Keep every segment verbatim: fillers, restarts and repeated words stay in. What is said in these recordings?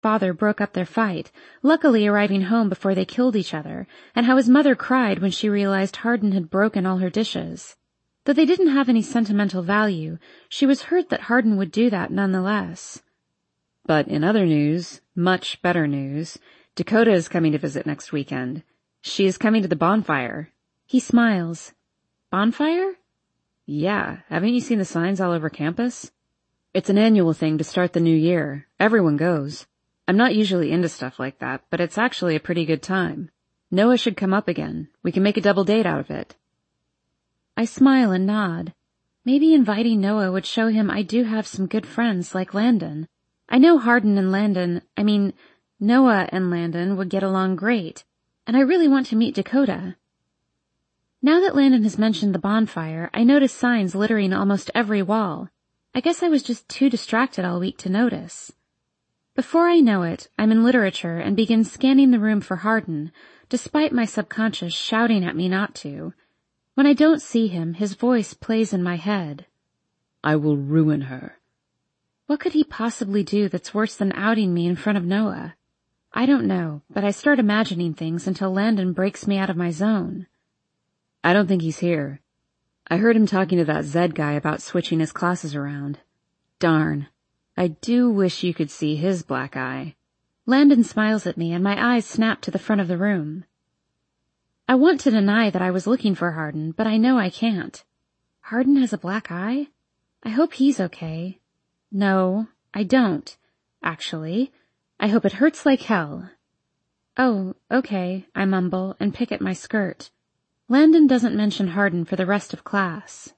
father broke up their fight, luckily arriving home before they killed each other, and how his mother cried when she realized Hardin had broken all her dishes. Though they didn't have any sentimental value, she was hurt that Hardin would do that nonetheless. But in other news, much better news, Dakota is coming to visit next weekend. She is coming to the bonfire. He smiles. Bonfire? Yeah, haven't you seen the signs all over campus? It's an annual thing to start the new year. Everyone goes. I'm not usually into stuff like that, but it's actually a pretty good time. Noah should come up again. We can make a double date out of it. I smile and nod. Maybe inviting Noah would show him I do have some good friends like Landon. I know Hardin and Landon, I mean, Noah and Landon would get along great, and I really want to meet Dakota. Now that Landon has mentioned the bonfire, I notice signs littering almost every wall. I guess I was just too distracted all week to notice. Before I know it, I'm in literature and begin scanning the room for Hardin, despite my subconscious shouting at me not to. When I don't see him, his voice plays in my head. I will ruin her. What could he possibly do that's worse than outing me in front of Noah? I don't know, but I start imagining things until Landon breaks me out of my zone. I don't think he's here. I heard him talking to that Zed guy about switching his classes around. Darn. I do wish you could see his black eye. Landon smiles at me and my eyes snap to the front of the room. I want to deny that I was looking for Hardin, but I know I can't. Hardin has a black eye? I hope he's okay. No, I don't, actually. I hope it hurts like hell. Oh, okay, I mumble and pick at my skirt. Landon doesn't mention Hardin for the rest of class.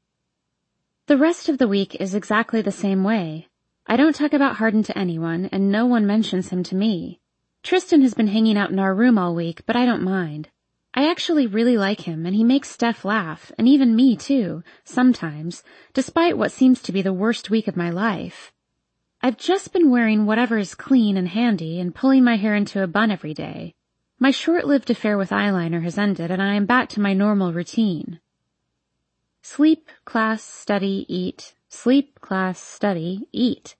The rest of the week is exactly the same way. I don't talk about Hardin to anyone, and no one mentions him to me. Tristan has been hanging out in our room all week, but I don't mind. I actually really like him, and he makes Steph laugh, and even me too, sometimes, despite what seems to be the worst week of my life. I've just been wearing whatever is clean and handy and pulling my hair into a bun every day. My short-lived affair with eyeliner has ended, and I am back to my normal routine. Sleep, class, study, eat. Sleep, class, study, eat.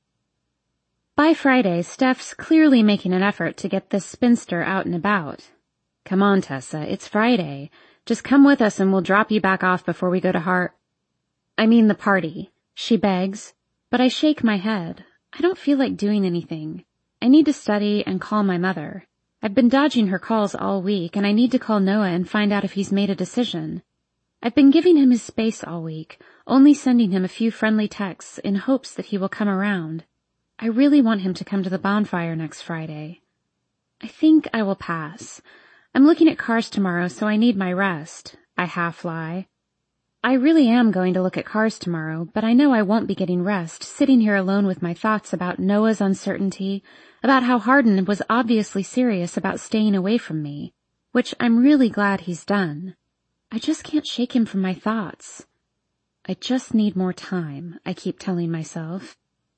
By Friday, Steph's clearly making an effort to get this spinster out and about. Come on, Tessa, it's Friday. Just come with us and we'll drop you back off before we go to Hart. I mean the party, she begs, but I shake my head. I don't feel like doing anything. I need to study and call my mother. I've been dodging her calls all week, and I need to call Noah and find out if he's made a decision. I've been giving him his space all week, only sending him a few friendly texts in hopes that he will come around. I really want him to come to the bonfire next Friday. I think I will pass. I'm looking at cars tomorrow, so I need my rest. I half lie. I really am going to look at cars tomorrow, but I know I won't be getting rest, sitting here alone with my thoughts about Noah's uncertainty, about how Hardin was obviously serious about staying away from me, which I'm really glad he's done. I just can't shake him from my thoughts. I just need more time, I keep telling myself.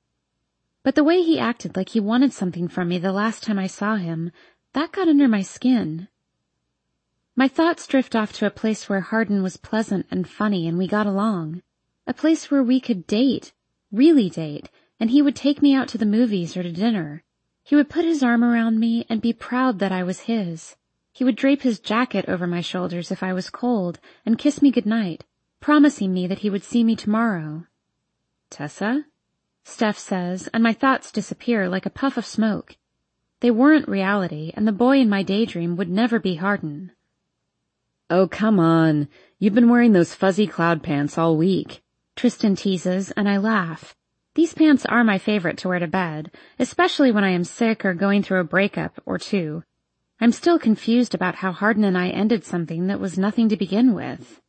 But the way he acted like he wanted something from me the last time I saw him, that got under my skin. My thoughts drift off to a place where Hardin was pleasant and funny and we got along. A place where we could date, really date, and he would take me out to the movies or to dinner. He would put his arm around me and be proud that I was his. He would drape his jacket over my shoulders if I was cold and kiss me goodnight, promising me that he would see me tomorrow. Tessa? Steph says, and my thoughts disappear like a puff of smoke. They weren't reality, and the boy in my daydream would never be Hardin. Oh, come on. You've been wearing those fuzzy cloud pants all week. Tristan teases, and I laugh. These pants are my favorite to wear to bed, especially when I am sick or going through a breakup or two. I'm still confused about how Hardin and I ended something that was nothing to begin with.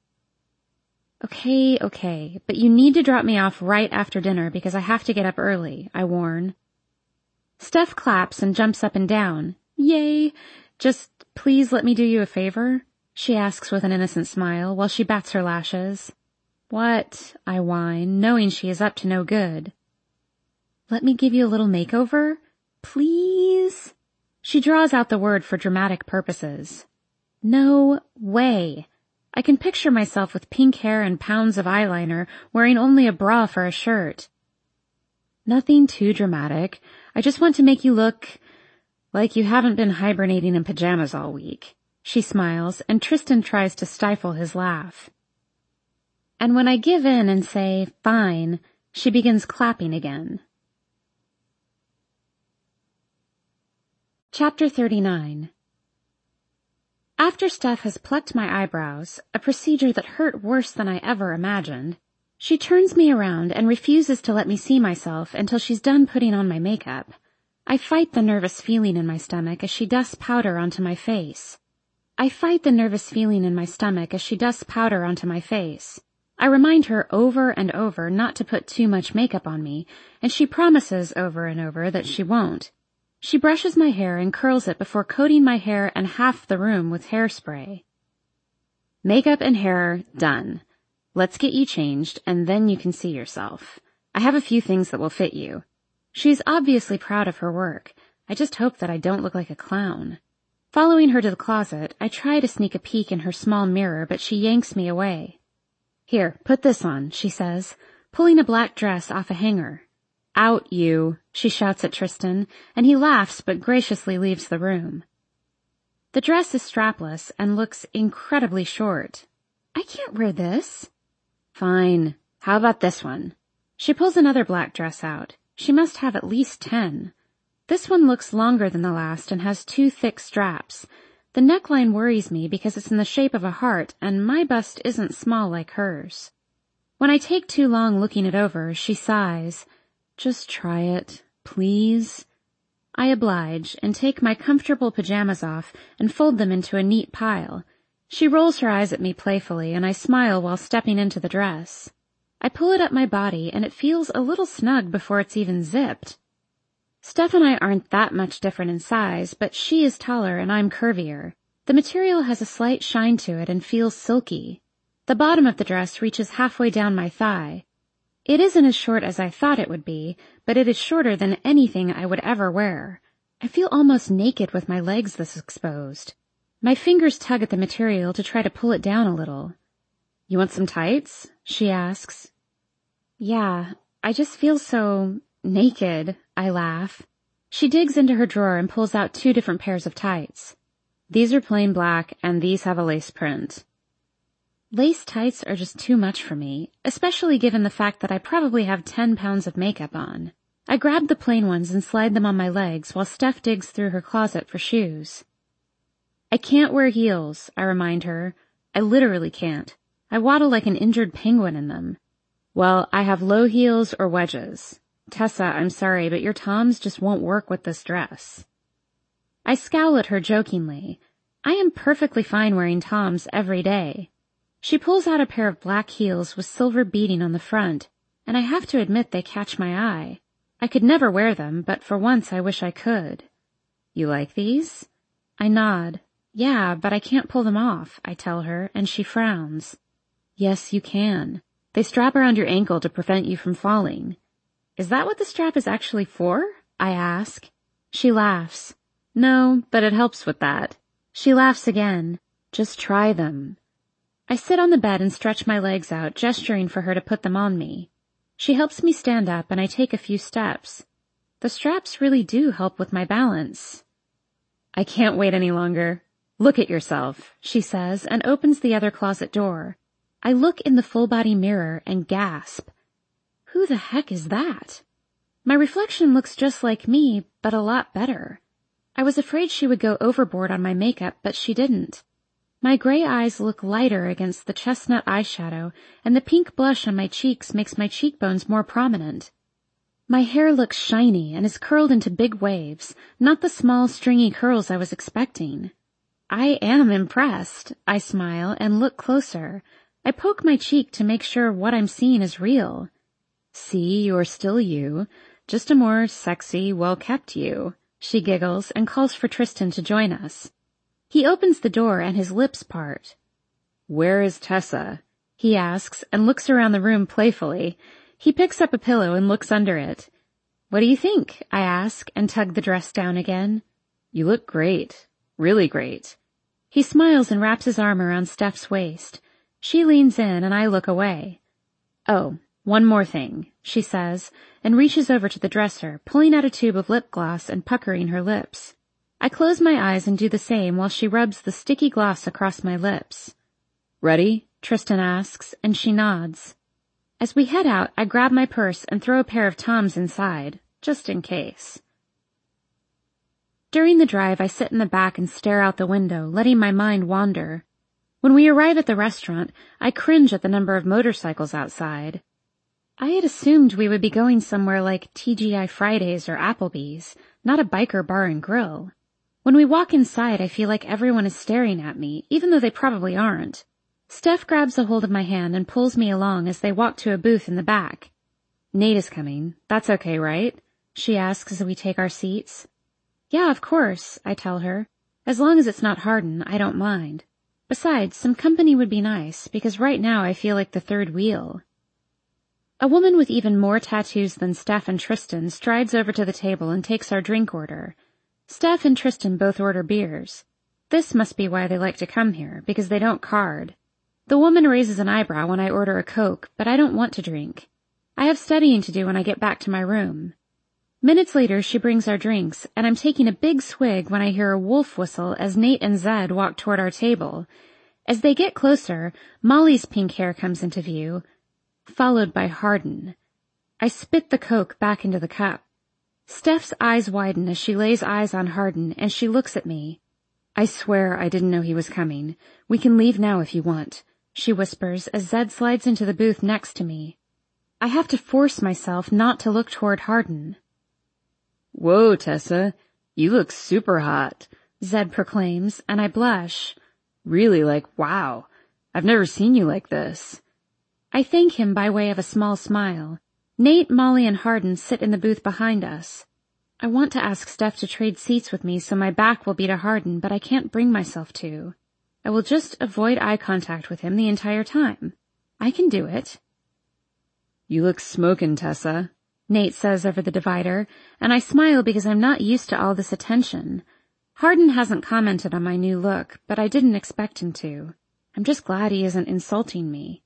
Okay, okay, but you need to drop me off right after dinner because I have to get up early, I warn. Steph claps and jumps up and down. Yay! Just please let me do you a favor, she asks with an innocent smile while she bats her lashes. What? I whine, knowing she is up to no good. Let me give you a little makeover? Please? She draws out the word for dramatic purposes. No way. I can picture myself with pink hair and pounds of eyeliner, wearing only a bra for a shirt. Nothing too dramatic. I just want to make you look like you haven't been hibernating in pajamas all week. She smiles, and Tristan tries to stifle his laugh. And when I give in and say, fine, she begins clapping again. Chapter thirty-nine. After Steph has plucked my eyebrows, a procedure that hurt worse than I ever imagined, she turns me around and refuses to let me see myself until she's done putting on my makeup. I fight the nervous feeling in my stomach as she dusts powder onto my face. I fight the nervous feeling in my stomach as she dusts powder onto my face. I remind her over and over not to put too much makeup on me, and she promises over and over that she won't. She brushes my hair and curls it before coating my hair and half the room with hairspray. Makeup and hair done. Let's get you changed, and then you can see yourself. I have a few things that will fit you. She's obviously proud of her work. I just hope that I don't look like a clown. Following her to the closet, I try to sneak a peek in her small mirror, but she yanks me away. Here, put this on, she says, pulling a black dress off a hanger. Out, you, she shouts at Tristan, and he laughs but graciously leaves the room. The dress is strapless and looks incredibly short. I can't wear this. Fine. How about this one? She pulls another black dress out. She must have at least ten. This one looks longer than the last and has two thick straps. The neckline worries me because it's in the shape of a heart, and my bust isn't small like hers. When I take too long looking it over, she sighs. Just try it, please. I oblige and take my comfortable pajamas off and fold them into a neat pile. She rolls her eyes at me playfully, and I smile while stepping into the dress. I pull it up my body, and it feels a little snug before it's even zipped. Steph and I aren't that much different in size, but she is taller and I'm curvier. The material has a slight shine to it and feels silky. The bottom of the dress reaches halfway down my thigh. It isn't as short as I thought it would be, but it is shorter than anything I would ever wear. I feel almost naked with my legs this exposed. My fingers tug at the material to try to pull it down a little. You want some tights? She asks. Yeah, I just feel so naked, I laugh. She digs into her drawer and pulls out two different pairs of tights. These are plain black, and these have a lace print. Lace tights are just too much for me, especially given the fact that I probably have ten pounds of makeup on. I grab the plain ones and slide them on my legs while Steph digs through her closet for shoes. I can't wear heels, I remind her. I literally can't. I waddle like an injured penguin in them. Well, I have low heels or wedges. Tessa, I'm sorry, but your Toms just won't work with this dress. I scowl at her jokingly. I am perfectly fine wearing Toms every day. She pulls out a pair of black heels with silver beading on the front, and I have to admit they catch my eye. I could never wear them, but for once I wish I could. You like these? I nod. Yeah, but I can't pull them off, I tell her, and she frowns. Yes, you can. They strap around your ankle to prevent you from falling. Is that what the strap is actually for? I ask. She laughs. No, but it helps with that. She laughs again. Just try them. I sit on the bed and stretch my legs out, gesturing for her to put them on me. She helps me stand up and I take a few steps. The straps really do help with my balance. I can't wait any longer. Look at yourself, she says, and opens the other closet door. I look in the full-body mirror and gasp. Who the heck is that? My reflection looks just like me, but a lot better. I was afraid she would go overboard on my makeup, but she didn't. My gray eyes look lighter against the chestnut eyeshadow, and the pink blush on my cheeks makes my cheekbones more prominent. My hair looks shiny and is curled into big waves, not the small stringy curls I was expecting. I am impressed. I smile and look closer. I poke my cheek to make sure what I'm seeing is real. See, you're still you, just a more sexy, well-kept you. She giggles and calls for Tristan to join us. He opens the door and his lips part. Where is Tessa? He asks and looks around the room playfully. He picks up a pillow and looks under it. What do you think? I ask and tug the dress down again. You look great. Really great. He smiles and wraps his arm around Steph's waist. She leans in and I look away. Oh, One more thing, she says, and reaches over to the dresser, pulling out a tube of lip gloss and puckering her lips. I close my eyes and do the same while she rubs the sticky gloss across my lips. Ready? Tristan asks, and she nods. As we head out, I grab my purse and throw a pair of Toms inside, just in case. During the drive, I sit in the back and stare out the window, letting my mind wander. When we arrive at the restaurant, I cringe at the number of motorcycles outside. I had assumed we would be going somewhere like T G I Fridays or Applebee's, not a biker bar and grill. When we walk inside, I feel like everyone is staring at me, even though they probably aren't. Steph grabs a hold of my hand and pulls me along as they walk to a booth in the back. Nate is coming. That's okay, right? She asks as we take our seats. Yeah, of course, I tell her. As long as it's not Hardin, I don't mind. Besides, some company would be nice, because right now I feel like the third wheel. A woman with even more tattoos than Steph and Tristan strides over to the table and takes our drink order. Steph and Tristan both order beers. This must be why they like to come here, because they don't card. The woman raises an eyebrow when I order a Coke, but I don't want to drink. I have studying to do when I get back to my room. Minutes later, she brings our drinks, and I'm taking a big swig when I hear a wolf whistle as Nate and Zed walk toward our table. As they get closer, Molly's pink hair comes into view, followed by Hardin. I spit the Coke back into the cup. Steph's eyes widen as she lays eyes on Hardin, and she looks at me. I swear I didn't know he was coming. We can leave now if you want, she whispers as Zed slides into the booth next to me. I have to force myself not to look toward Hardin. Whoa, Tessa, you look super hot, Zed proclaims, and I blush. Really, like, wow, I've never seen you like this. I thank him by way of a small smile. Nate, Molly, and Hardin sit in the booth behind us. I want to ask Steph to trade seats with me so my back will be to Hardin, but I can't bring myself to. I will just avoid eye contact with him the entire time. I can do it. You look smokin', Tessa, Nate says over the divider, and I smile because I'm not used to all this attention. Hardin hasn't commented on my new look, but I didn't expect him to. I'm just glad he isn't insulting me.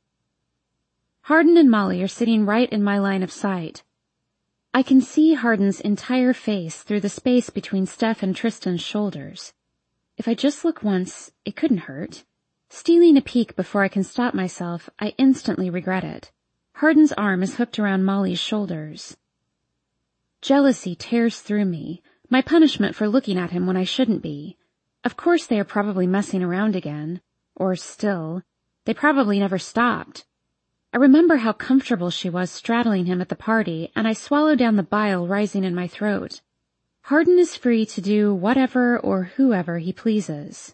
Hardin and Molly are sitting right in my line of sight. I can see Hardin's entire face through the space between Steph and Tristan's shoulders. If I just look once, it couldn't hurt. Stealing a peek before I can stop myself, I instantly regret it. Hardin's arm is hooked around Molly's shoulders. Jealousy tears through me, my punishment for looking at him when I shouldn't be. Of course they are probably messing around again. Or still, they probably never stopped. I remember how comfortable she was straddling him at the party, and I swallow down the bile rising in my throat. Hardin is free to do whatever or whoever he pleases.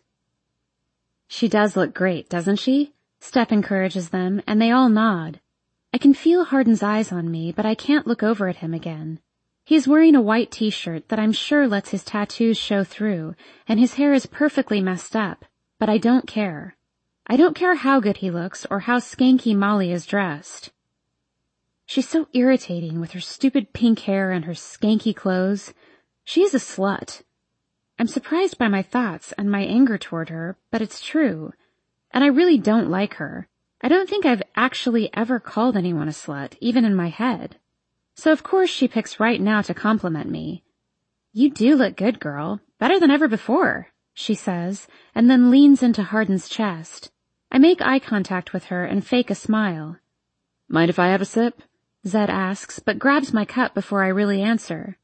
She does look great, doesn't she? Steph encourages them, and they all nod. I can feel Hardin's eyes on me, but I can't look over at him again. He is wearing a white t-shirt that I'm sure lets his tattoos show through, and his hair is perfectly messed up, but I don't care. I don't care how good he looks or how skanky Molly is dressed. She's so irritating with her stupid pink hair and her skanky clothes. She is a slut. I'm surprised by my thoughts and my anger toward her, but it's true. And I really don't like her. I don't think I've actually ever called anyone a slut, even in my head. So of course she picks right now to compliment me. You do look good, girl. Better than ever before, she says, and then leans into Hardin's chest. I make eye contact with her and fake a smile. Mind if I have a sip? Zed asks, but grabs my cup before I really answer.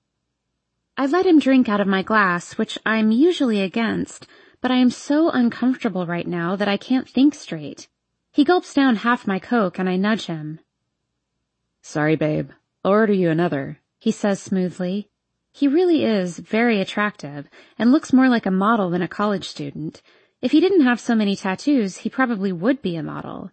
I let him drink out of my glass, which I'm usually against, but I am so uncomfortable right now that I can't think straight. He gulps down half my Coke and I nudge him. Sorry, babe. I'll order you another, he says smoothly. He really is very attractive and looks more like a model than a college student. If he didn't have so many tattoos, he probably would be a model.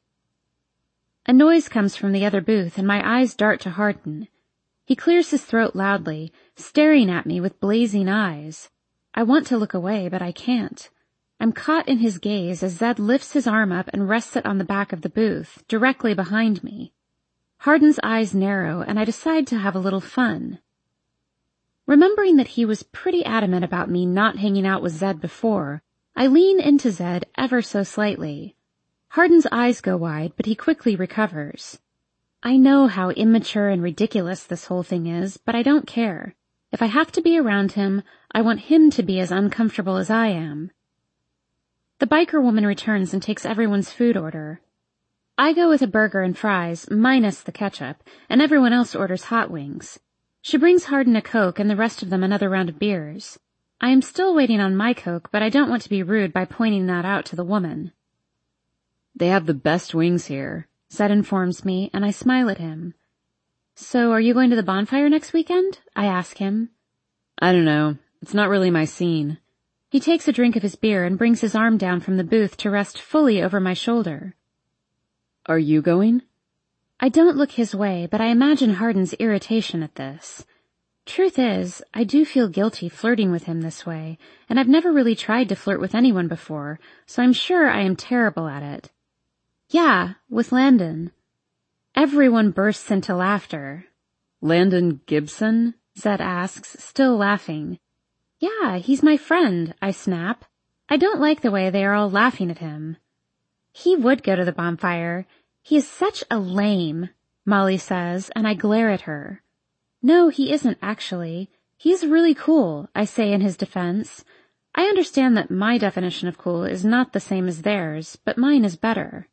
A noise comes from the other booth and my eyes dart to Hardin. He clears his throat loudly, staring at me with blazing eyes. I want to look away, but I can't. I'm caught in his gaze as Zed lifts his arm up and rests it on the back of the booth, directly behind me. Hardin's eyes narrow, and I decide to have a little fun. Remembering that he was pretty adamant about me not hanging out with Zed before, I lean into Zed ever so slightly. Hardin's eyes go wide, but he quickly recovers. I know how immature and ridiculous this whole thing is, but I don't care. If I have to be around him, I want him to be as uncomfortable as I am. The biker woman returns and takes everyone's food order. I go with a burger and fries, minus the ketchup, and everyone else orders hot wings. She brings Hardin a Coke and the rest of them another round of beers. I am still waiting on my Coke, but I don't want to be rude by pointing that out to the woman. They have the best wings here, Zed informs me, and I smile at him. So are you going to the bonfire next weekend? I ask him. I don't know. It's not really my scene. He takes a drink of his beer and brings his arm down from the booth to rest fully over my shoulder. Are you going? I don't look his way, but I imagine Hardin's irritation at this. Truth is, I do feel guilty flirting with him this way, and I've never really tried to flirt with anyone before, so I'm sure I am terrible at it. Yeah, with Landon. Everyone bursts into laughter. Landon Gibson? Zed asks, still laughing. Yeah, he's my friend, I snap. I don't like the way they are all laughing at him. He would go to the bonfire. He is such a lame, Molly says, and I glare at her. No, he isn't actually. He's really cool, I say in his defense. I understand that my definition of cool is not the same as theirs, but mine is better.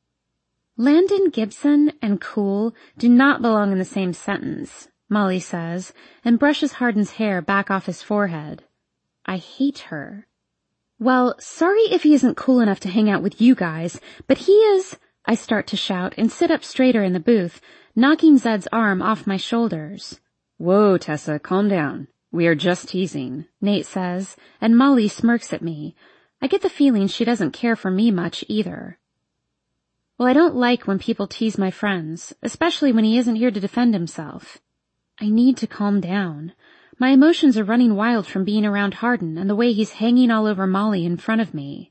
Landon Gibson and cool do not belong in the same sentence, Molly says, and brushes Hardin's hair back off his forehead. I hate her. Well, sorry if he isn't cool enough to hang out with you guys, but he is, I start to shout and sit up straighter in the booth, knocking Zed's arm off my shoulders. Whoa, Tessa, calm down. We are just teasing, Nate says, and Molly smirks at me. I get the feeling she doesn't care for me much either. Well, I don't like when people tease my friends, especially when he isn't here to defend himself. I need to calm down. My emotions are running wild from being around Hardin and the way he's hanging all over Molly in front of me.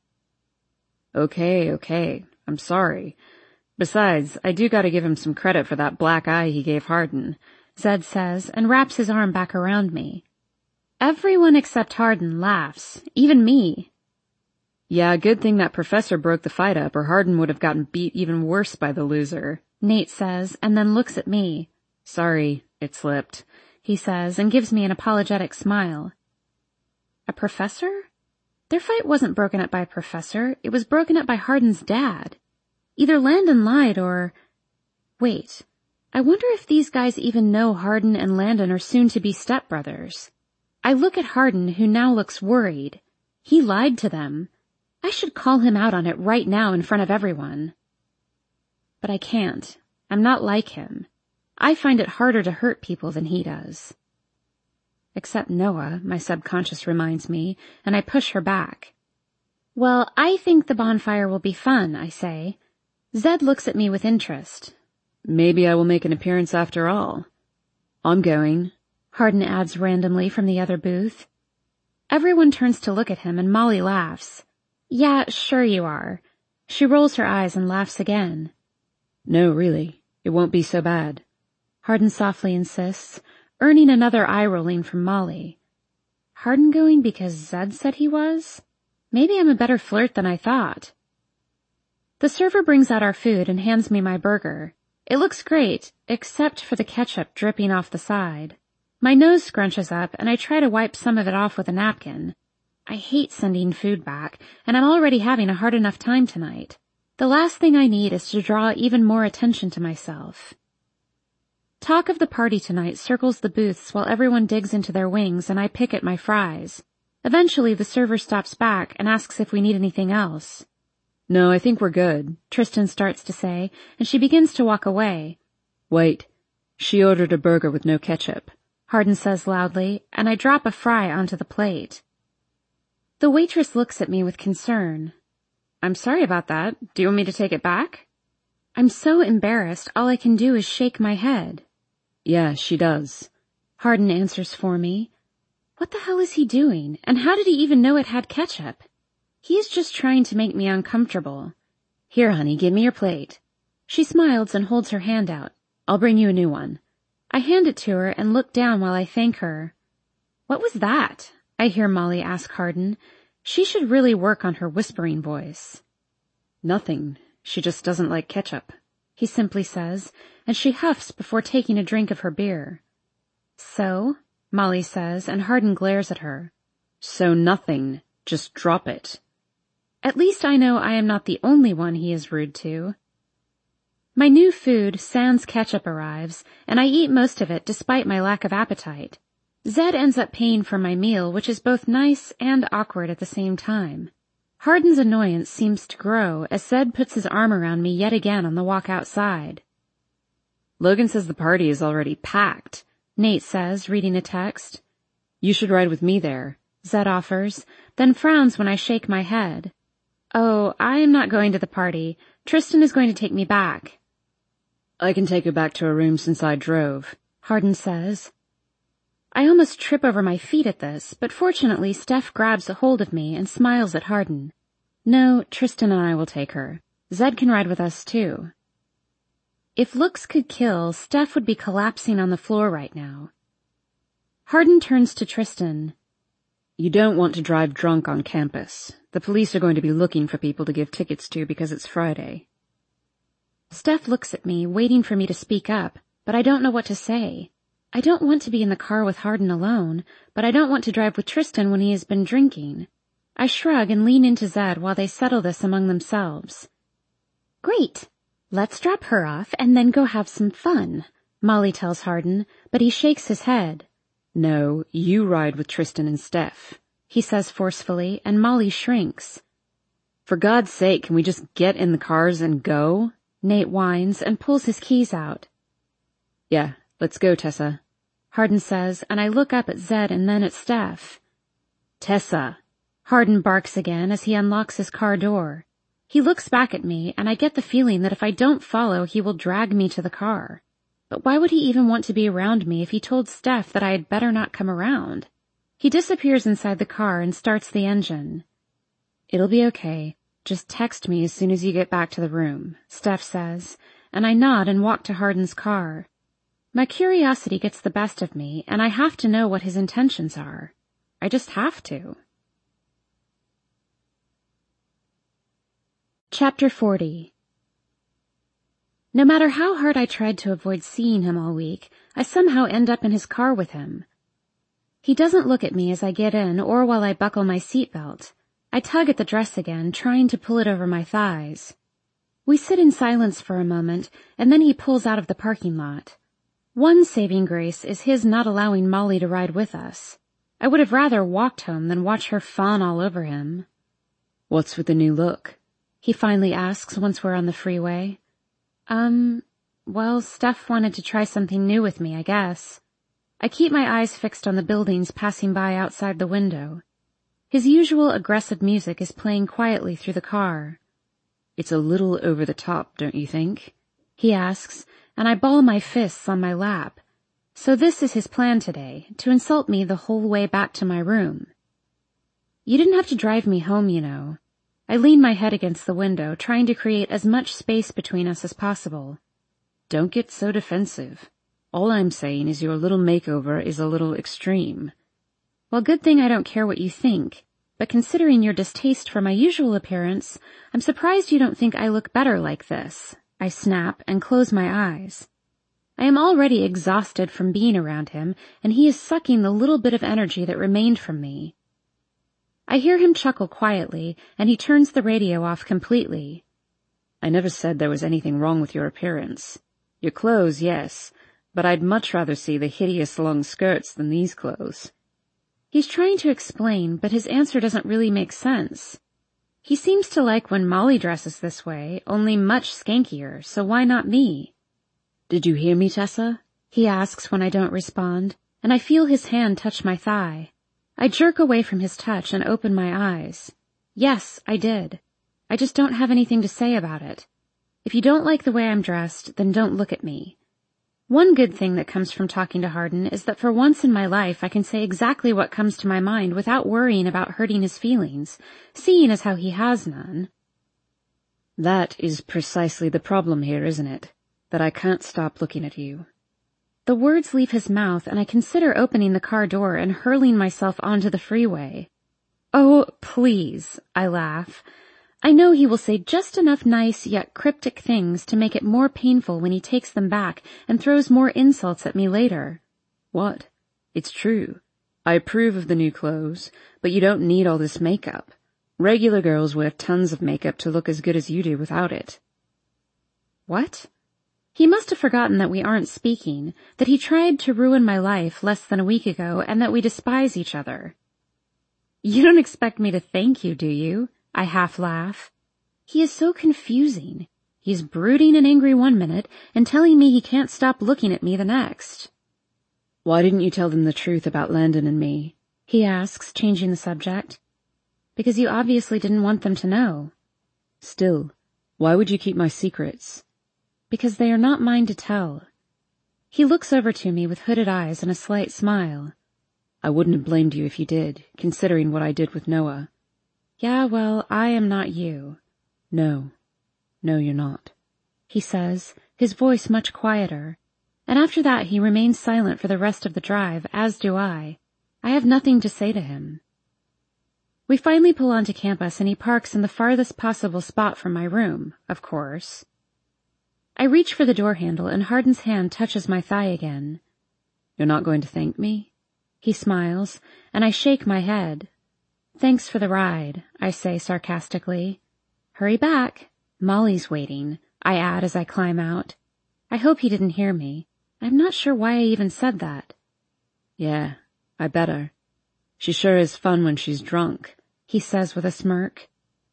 Okay, okay. I'm sorry. Besides, I do gotta give him some credit for that black eye he gave Hardin, Zed says, and wraps his arm back around me. Everyone except Hardin laughs, even me. Yeah, good thing that professor broke the fight up, or Hardin would have gotten beat even worse by the loser, Nate says, and then looks at me. Sorry, it slipped, he says, and gives me an apologetic smile. A professor? Their fight wasn't broken up by a professor, it was broken up by Hardin's dad. Either Landon lied or... Wait, I wonder if these guys even know Hardin and Landon are soon-to-be stepbrothers. I look at Hardin, who now looks worried. He lied to them. I should call him out on it right now in front of everyone. But I can't. I'm not like him. I find it harder to hurt people than he does. Except Noah, my subconscious reminds me, and I push her back. Well, I think the bonfire will be fun, I say. Zed looks at me with interest. Maybe I will make an appearance after all. I'm going, Hardin adds randomly from the other booth. Everyone turns to look at him and Molly laughs. Yeah, sure you are. She rolls her eyes and laughs again. No, really, it won't be so bad, Hardin softly insists, earning another eye-rolling from Molly. Hardin going because Zed said he was? Maybe I'm a better flirt than I thought. The server brings out our food and hands me my burger. It looks great, except for the ketchup dripping off the side. My nose scrunches up and I try to wipe some of it off with a napkin. I hate sending food back, and I'm already having a hard enough time tonight. The last thing I need is to draw even more attention to myself. Talk of the party tonight circles the booths while everyone digs into their wings and I pick at my fries. Eventually the server stops back and asks if we need anything else. No, I think we're good, Tristan starts to say, and she begins to walk away. Wait, she ordered a burger with no ketchup, Hardin says loudly, and I drop a fry onto the plate. The waitress looks at me with concern. I'm sorry about that. Do you want me to take it back? I'm so embarrassed, all I can do is shake my head. Yeah, she does, Hardin answers for me. What the hell is he doing, and how did he even know it had ketchup? He is just trying to make me uncomfortable. Here, honey, give me your plate. She smiles and holds her hand out. I'll bring you a new one. I hand it to her and look down while I thank her. What was that? I hear Molly ask Hardin. She should really work on her whispering voice. Nothing. She just doesn't like ketchup. he simply says, and she huffs before taking a drink of her beer. So? Molly says, and Hardin glares at her. So nothing. Just drop it. At least I know I am not the only one he is rude to. My new food, sans ketchup, arrives, and I eat most of it despite my lack of appetite. Zed ends up paying for my meal, which is both nice and awkward at the same time. Hardin's annoyance seems to grow as Zed puts his arm around me yet again on the walk outside. Logan says the party is already packed, Nate says, reading a text. You should ride with me there, Zed offers, then frowns when I shake my head. Oh, I am not going to the party. Tristan is going to take me back. I can take her back to her room since I drove, Hardin says. I almost trip over my feet at this, but fortunately Steph grabs a hold of me and smiles at Hardin. No, Tristan and I will take her. Zed can ride with us too. If looks could kill, Steph would be collapsing on the floor right now. Hardin turns to Tristan. You don't want to drive drunk on campus. The police are going to be looking for people to give tickets to because it's Friday. Steph looks at me, waiting for me to speak up, but I don't know what to say. I don't want to be in the car with Hardin alone, but I don't want to drive with Tristan when he has been drinking. I shrug and lean into Zed while they settle this among themselves. Great! Let's drop her off and then go have some fun, Molly tells Hardin, but he shakes his head. No, you ride with Tristan and Steph, he says forcefully, and Molly shrinks. For God's sake, can we just get in the cars and go? Nate whines and pulls his keys out. Yeah, let's go, Tessa, Hardin says, and I look up at Zed and then at Steph. Tessa, Hardin barks again as he unlocks his car door. He looks back at me, and I get the feeling that if I don't follow, he will drag me to the car. But why would he even want to be around me if he told Steph that I had better not come around? He disappears inside the car and starts the engine. It'll be okay. Just text me as soon as you get back to the room, Steph says, and I nod and walk to Hardin's car. My curiosity gets the best of me, and I have to know what his intentions are. I just have to. Chapter forty. No matter how hard I tried to avoid seeing him all week, I somehow end up in his car with him. He doesn't look at me as I get in or while I buckle my seatbelt. I tug at the dress again, trying to pull it over my thighs. We sit in silence for a moment, and then he pulls out of the parking lot. One saving grace is his not allowing Molly to ride with us. I would have rather walked home than watch her fawn all over him. What's with the new look? He finally asks once we're on the freeway. Um, well, Steph wanted to try something new with me, I guess. I keep my eyes fixed on the buildings passing by outside the window. His usual aggressive music is playing quietly through the car. It's a little over the top, don't you think? He asks, and I ball my fists on my lap. So this is his plan today, to insult me the whole way back to my room. You didn't have to drive me home, you know. I lean my head against the window, trying to create as much space between us as possible. Don't get so defensive. All I'm saying is your little makeover is a little extreme. Well, good thing I don't care what you think, but considering your distaste for my usual appearance, I'm surprised you don't think I look better like this. I snap and close my eyes. I am already exhausted from being around him, and he is sucking the little bit of energy that remained from me. I hear him chuckle quietly, and he turns the radio off completely. I never said there was anything wrong with your appearance. Your clothes, yes, but I'd much rather see the hideous long skirts than these clothes. He's trying to explain, but his answer doesn't really make sense. He seems to like when Molly dresses this way, only much skankier, so why not me? Did you hear me, Tessa? He asks when I don't respond, and I feel his hand touch my thigh. I jerk away from his touch and open my eyes. Yes, I did. I just don't have anything to say about it. If you don't like the way I'm dressed, then don't look at me. One good thing that comes from talking to Hardin is that for once in my life I can say exactly what comes to my mind without worrying about hurting his feelings, seeing as how he has none. That is precisely the problem here, isn't it? That I can't stop looking at you. The words leave his mouth, and I consider opening the car door and hurling myself onto the freeway. Oh, please, I laugh. I know he will say just enough nice yet cryptic things to make it more painful when he takes them back and throws more insults at me later. What? It's true. I approve of the new clothes, but you don't need all this makeup. Regular girls wear tons of makeup to look as good as you do without it. What? He must have forgotten that we aren't speaking, that he tried to ruin my life less than a week ago, and that we despise each other. You don't expect me to thank you, do you? I half laugh. He is so confusing. He's brooding and angry one minute and telling me he can't stop looking at me the next. Why didn't you tell them the truth about Landon and me? He asks, changing the subject. Because you obviously didn't want them to know. Still, why would you keep my secrets? Because they are not mine to tell. He looks over to me with hooded eyes and a slight smile. I wouldn't have blamed you if you did, considering what I did with Noah. Yeah, well, I am not you. No. No, you're not. He says, his voice much quieter, and after that he remains silent for the rest of the drive, as do I. I have nothing to say to him. We finally pull onto campus and he parks in the farthest possible spot from my room, of course. I reach for the door handle and Hardin's hand touches my thigh again. You're not going to thank me? He smiles, and I shake my head. Thanks for the ride, I say sarcastically. Hurry back. Molly's waiting, I add as I climb out. I hope he didn't hear me. I'm not sure why I even said that. Yeah, I better. She sure is fun when she's drunk, he says with a smirk.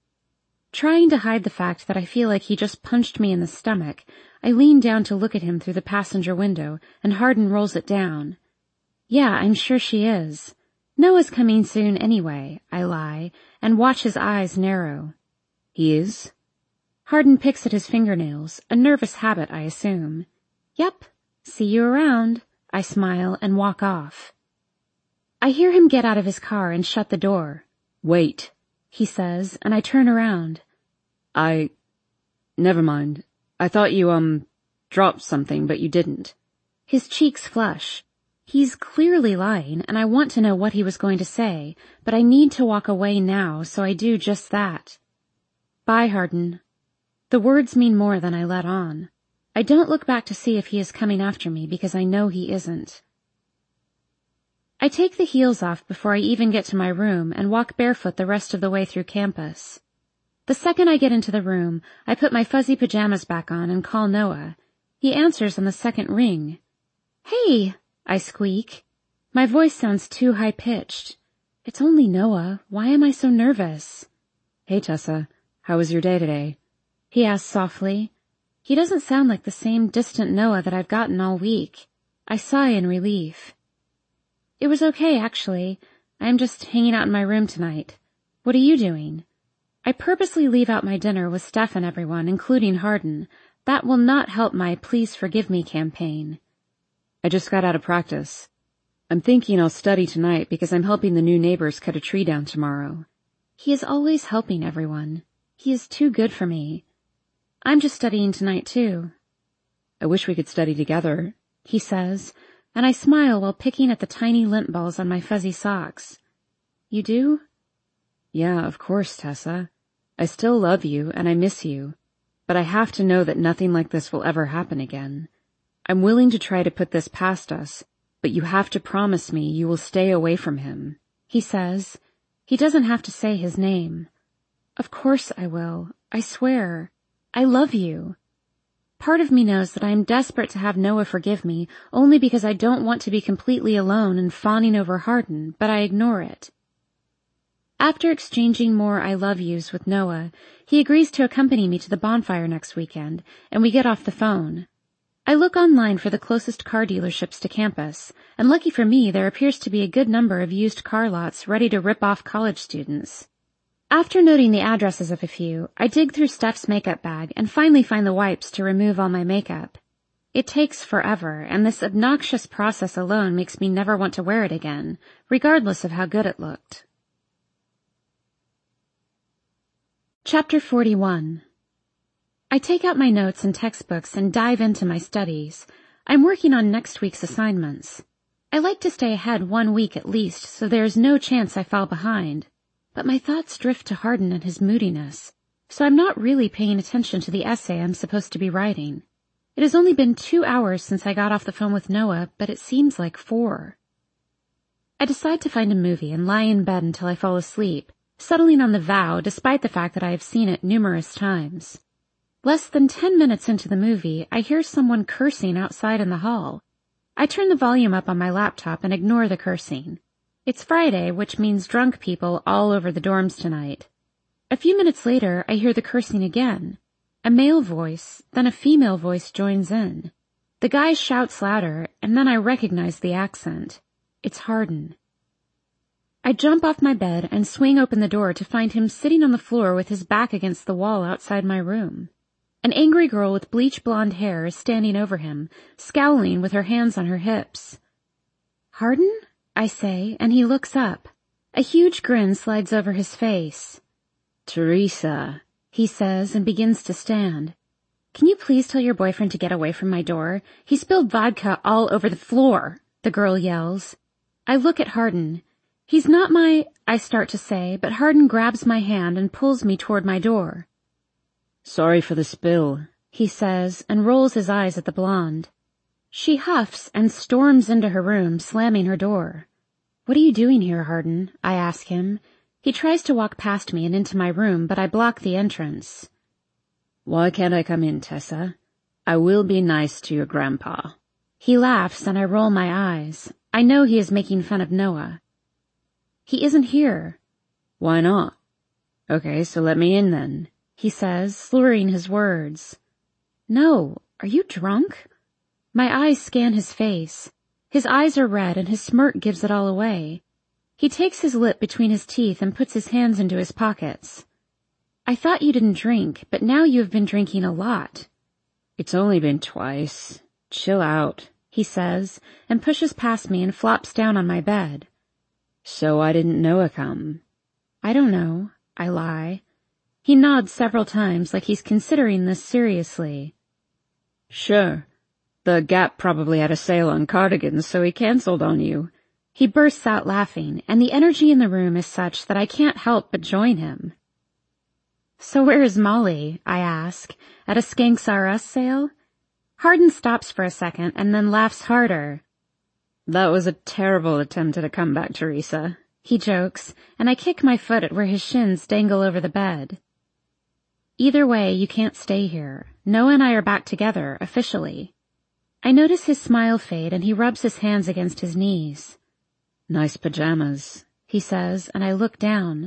Trying to hide the fact that I feel like he just punched me in the stomach, I lean down to look at him through the passenger window, and Hardin rolls it down. Yeah, I'm sure she is. Noah's coming soon anyway, I lie, and watch his eyes narrow. He is? Hardin picks at his fingernails, a nervous habit, I assume. Yep, see you around, I smile and walk off. I hear him get out of his car and shut the door. Wait, he says, and I turn around. I... Never mind. I thought you, um, dropped something, but you didn't. His cheeks flush. He's clearly lying, and I want to know what he was going to say, but I need to walk away now, so I do just that. Bye, Hardin. The words mean more than I let on. I don't look back to see if he is coming after me because I know he isn't. I take the heels off before I even get to my room and walk barefoot the rest of the way through campus. The second I get into the room, I put my fuzzy pajamas back on and call Noah. He answers on the second ring. Hey, I squeak. My voice sounds too high-pitched. It's only Noah. Why am I so nervous? Hey, Tessa. How was your day today? He asks softly. He doesn't sound like the same distant Noah that I've gotten all week. I sigh in relief. It was okay, actually. I'm just hanging out in my room tonight. What are you doing? I purposely leave out my dinner with Steph and everyone, including Hardin. That will not help my Please Forgive Me campaign. I just got out of practice. I'm thinking I'll study tonight because I'm helping the new neighbors cut a tree down tomorrow. He is always helping everyone. He is too good for me. I'm just studying tonight, too. I wish we could study together, he says, and I smile while picking at the tiny lint balls on my fuzzy socks. You do? Yeah, of course, Tessa. I still love you and I miss you, but I have to know that nothing like this will ever happen again. I'm willing to try to put this past us, but you have to promise me you will stay away from him, he says. He doesn't have to say his name. Of course I will. I swear. I love you. Part of me knows that I am desperate to have Noah forgive me only because I don't want to be completely alone and fawning over Hardin, but I ignore it. After exchanging more I love yous with Noah, he agrees to accompany me to the bonfire next weekend, and we get off the phone. I look online for the closest car dealerships to campus, and lucky for me there appears to be a good number of used car lots ready to rip off college students. After noting the addresses of a few, I dig through Steph's makeup bag and finally find the wipes to remove all my makeup. It takes forever, and this obnoxious process alone makes me never want to wear it again, regardless of how good it looked. Chapter forty-one. I take out my notes and textbooks and dive into my studies. I'm working on next week's assignments. I like to stay ahead one week at least, so there is no chance I fall behind. But my thoughts drift to Hardin and his moodiness. so I'm not really paying attention to the essay I'm supposed to be writing. It has only been two hours since I got off the phone with Noah, but it seems like four. I decide to find a movie and lie in bed until I fall asleep, settling on The Vow despite the fact that I have seen it numerous times. Less than ten minutes into the movie, I hear someone cursing outside in the hall. I turn the volume up on my laptop and ignore the cursing. It's Friday, which means drunk people all over the dorms tonight. A few minutes later, I hear the cursing again. A male voice, then a female voice joins in. The guy shouts louder, and then I recognize the accent. It's Hardin. I jump off my bed and swing open the door to find him sitting on the floor with his back against the wall outside my room. An angry girl with bleach blonde hair is standing over him, scowling with her hands on her hips. "Hardin?" I say, and he looks up. A huge grin slides over his face. "Teresa," he says and begins to stand. "Can you please tell your boyfriend to get away from my door? He spilled vodka all over the floor," the girl yells. I look at Hardin. He's not my, I start to say, but Hardin grabs my hand and pulls me toward my door. "Sorry for the spill," he says, and rolls his eyes at the blonde. She huffs and storms into her room, slamming her door. "What are you doing here, Hardin?" I ask him. He tries to walk past me and into my room, but I block the entrance. "Why can't I come in, Tessa? I will be nice to your grandpa." He laughs and I roll my eyes. I know he is making fun of Noah. "He isn't here." "Why not?" "Okay, so let me in then," he says, slurring his words. "No, are you drunk?" My eyes scan his face. His eyes are red and his smirk gives it all away. He takes his lip between his teeth and puts his hands into his pockets. "I thought you didn't drink, but now you have been drinking a lot." "It's only been twice. Chill out," he says, and pushes past me and flops down on my bed. "So I didn't Noah come?" "I don't know," I lie. He nods several times like he's considering this seriously. "Sure. The Gap probably had a sale on cardigans, so he canceled on you." He bursts out laughing, and the energy in the room is such that I can't help but join him. "So where is Molly?" I ask. "At a Skanks R Us sale?" Hardin stops for a second and then laughs harder. "That was a terrible attempt at a comeback, Teresa," he jokes, and I kick my foot at where his shins dangle over the bed. "Either way, you can't stay here. Noah and I are back together, officially." I notice his smile fade and he rubs his hands against his knees. "Nice pajamas," he says, and I look down.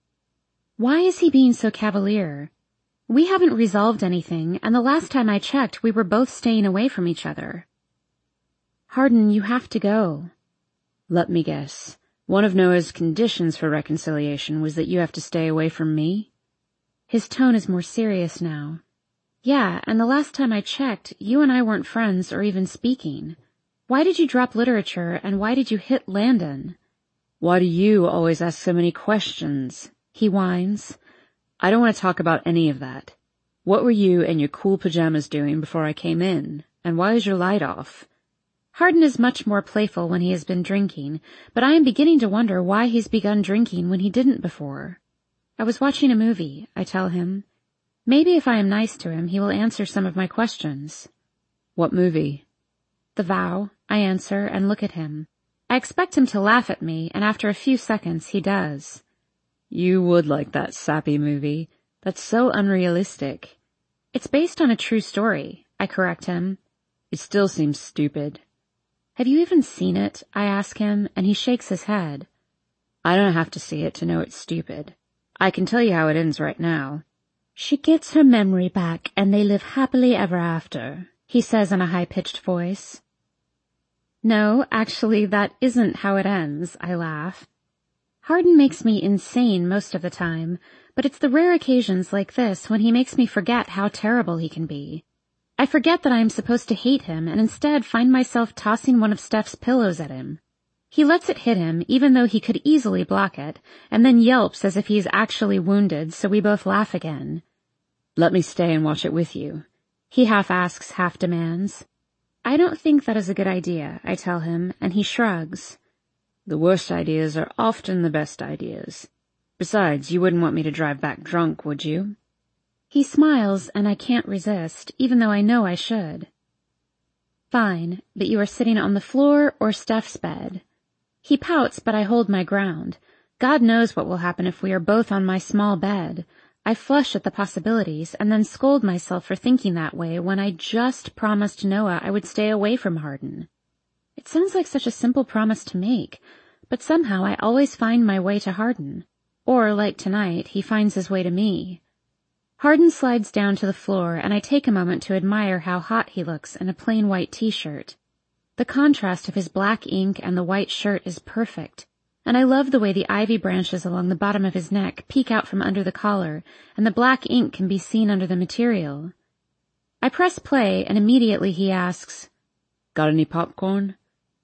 Why is he being so cavalier? We haven't resolved anything, and the last time I checked, we were both staying away from each other. "Hardin, you have to go." "Let me guess. One of Noah's conditions for reconciliation was that you have to stay away from me?" His tone is more serious now. "Yeah, and the last time I checked, you and I weren't friends or even speaking. Why did you drop literature, and why did you hit Landon?" "Why do you always ask so many questions?" he whines. "I don't want to talk about any of that. What were you and your cool pajamas doing before I came in? And why is your light off?" Hardin is much more playful when he has been drinking, but I am beginning to wonder why he's begun drinking when he didn't before. "I was watching a movie," I tell him. Maybe if I am nice to him, he will answer some of my questions. "What movie?" "The Vow," I answer and look at him. I expect him to laugh at me, and after a few seconds he does. "You would like that sappy movie. That's so unrealistic." "It's based on a true story," I correct him. "It still seems stupid." "Have you even seen it?" I ask him, and he shakes his head. "I don't have to see it to know it's stupid. I can tell you how it ends right now." "She gets her memory back, and they live happily ever after," he says in a high-pitched voice. "No, actually, that isn't how it ends," I laugh. Hardin makes me insane most of the time, but it's the rare occasions like this when he makes me forget how terrible he can be. I forget that I am supposed to hate him and instead find myself tossing one of Steph's pillows at him. He lets it hit him, even though he could easily block it, and then yelps as if he is actually wounded, so we both laugh again. "Let me stay and watch it with you," he half asks, half demands. "I don't think that is a good idea," I tell him, and he shrugs. "The worst ideas are often the best ideas. Besides, you wouldn't want me to drive back drunk, would you?" He smiles, and I can't resist, even though I know I should. Fine, but you are sitting on the floor or Steph's bed. He pouts, but I hold my ground. God knows what will happen if we are both on my small bed. I flush at the possibilities, and then scold myself for thinking that way when I just promised Noah I would stay away from Hardin. It sounds like such a simple promise to make, but somehow I always find my way to Hardin. Or, like tonight, he finds his way to me. Hardin slides down to the floor, and I take a moment to admire how hot he looks in a plain white t-shirt. The contrast of his black ink and the white shirt is perfect, and I love the way the ivy branches along the bottom of his neck peek out from under the collar, and the black ink can be seen under the material. I press play, and immediately he asks, "Got any popcorn?"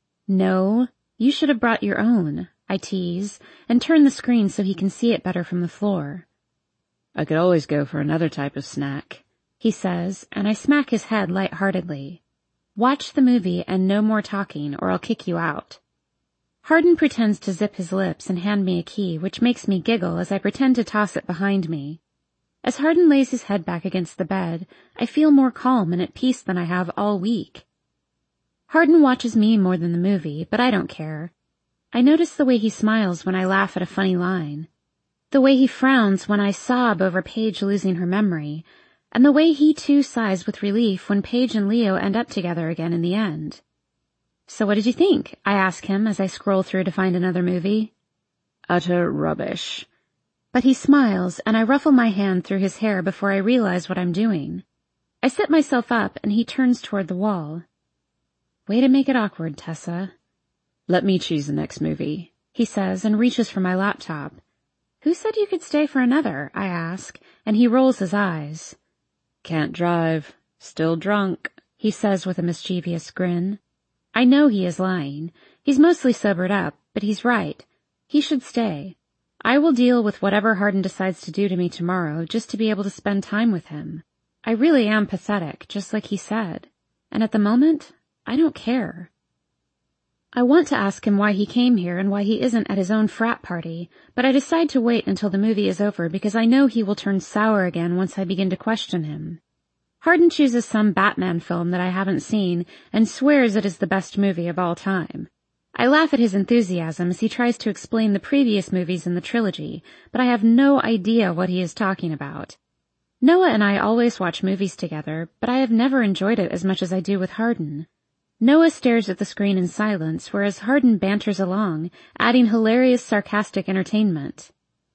"No, you should have brought your own," I tease, and turn the screen so he can see it better from the floor. "I could always go for another type of snack," he says, and I smack his head light-heartedly. "Watch the movie and no more talking, or I'll kick you out." Hardin pretends to zip his lips and hand me a key, which makes me giggle as I pretend to toss it behind me. As Hardin lays his head back against the bed, I feel more calm and at peace than I have all week. Hardin watches me more than the movie, but I don't care. I notice the way he smiles when I laugh at a funny line, the way he frowns when I sob over Paige losing her memory, and the way he too sighs with relief when Paige and Leo end up together again in the end. "So what did you think?" I ask him as I scroll through to find another movie. "Utter rubbish." But he smiles, and I ruffle my hand through his hair before I realize what I'm doing. I sit myself up, and he turns toward the wall. "Way to make it awkward, Tessa." "Let me choose the next movie," he says, and reaches for my laptop. "Who said you could stay for another?" I ask, and he rolls his eyes. "Can't drive. Still drunk," he says with a mischievous grin. I know he is lying. He's mostly sobered up, but he's right. He should stay. I will deal with whatever Hardin decides to do to me tomorrow just to be able to spend time with him. I really am pathetic, just like he said. And at the moment, I don't care. I want to ask him why he came here and why he isn't at his own frat party, but I decide to wait until the movie is over because I know he will turn sour again once I begin to question him. Hardin chooses some Batman film that I haven't seen and swears it is the best movie of all time. I laugh at his enthusiasm as he tries to explain the previous movies in the trilogy, but I have no idea what he is talking about. Noah and I always watch movies together, but I have never enjoyed it as much as I do with Hardin. Noah stares at the screen in silence, whereas Hardin banters along, adding hilarious sarcastic entertainment.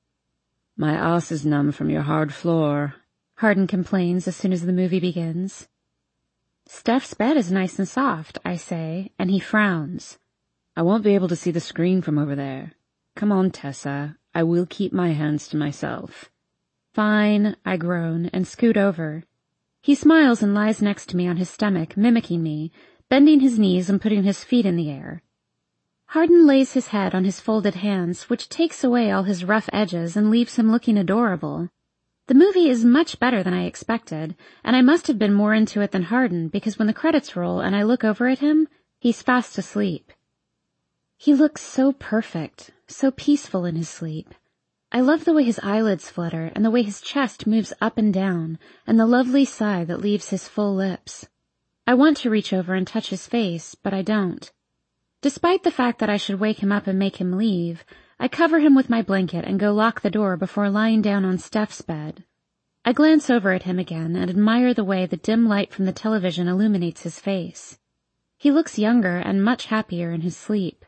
"My ass is numb from your hard floor," Hardin complains as soon as the movie begins. "Steph's bed is nice and soft," I say, and he frowns. "I won't be able to see the screen from over there. Come on, Tessa. I will keep my hands to myself." "Fine," I groan, and scoot over. He smiles and lies next to me on his stomach, mimicking me, bending his knees and putting his feet in the air. Hardin lays his head on his folded hands, which takes away all his rough edges and leaves him looking adorable. The movie is much better than I expected, and I must have been more into it than Hardin because when the credits roll and I look over at him, he's fast asleep. He looks so perfect, so peaceful in his sleep. I love the way his eyelids flutter and the way his chest moves up and down and the lovely sigh that leaves his full lips. I want to reach over and touch his face, but I don't. Despite the fact that I should wake him up and make him leave, I cover him with my blanket and go lock the door before lying down on Steph's bed. I glance over at him again and admire the way the dim light from the television illuminates his face. He looks younger and much happier in his sleep.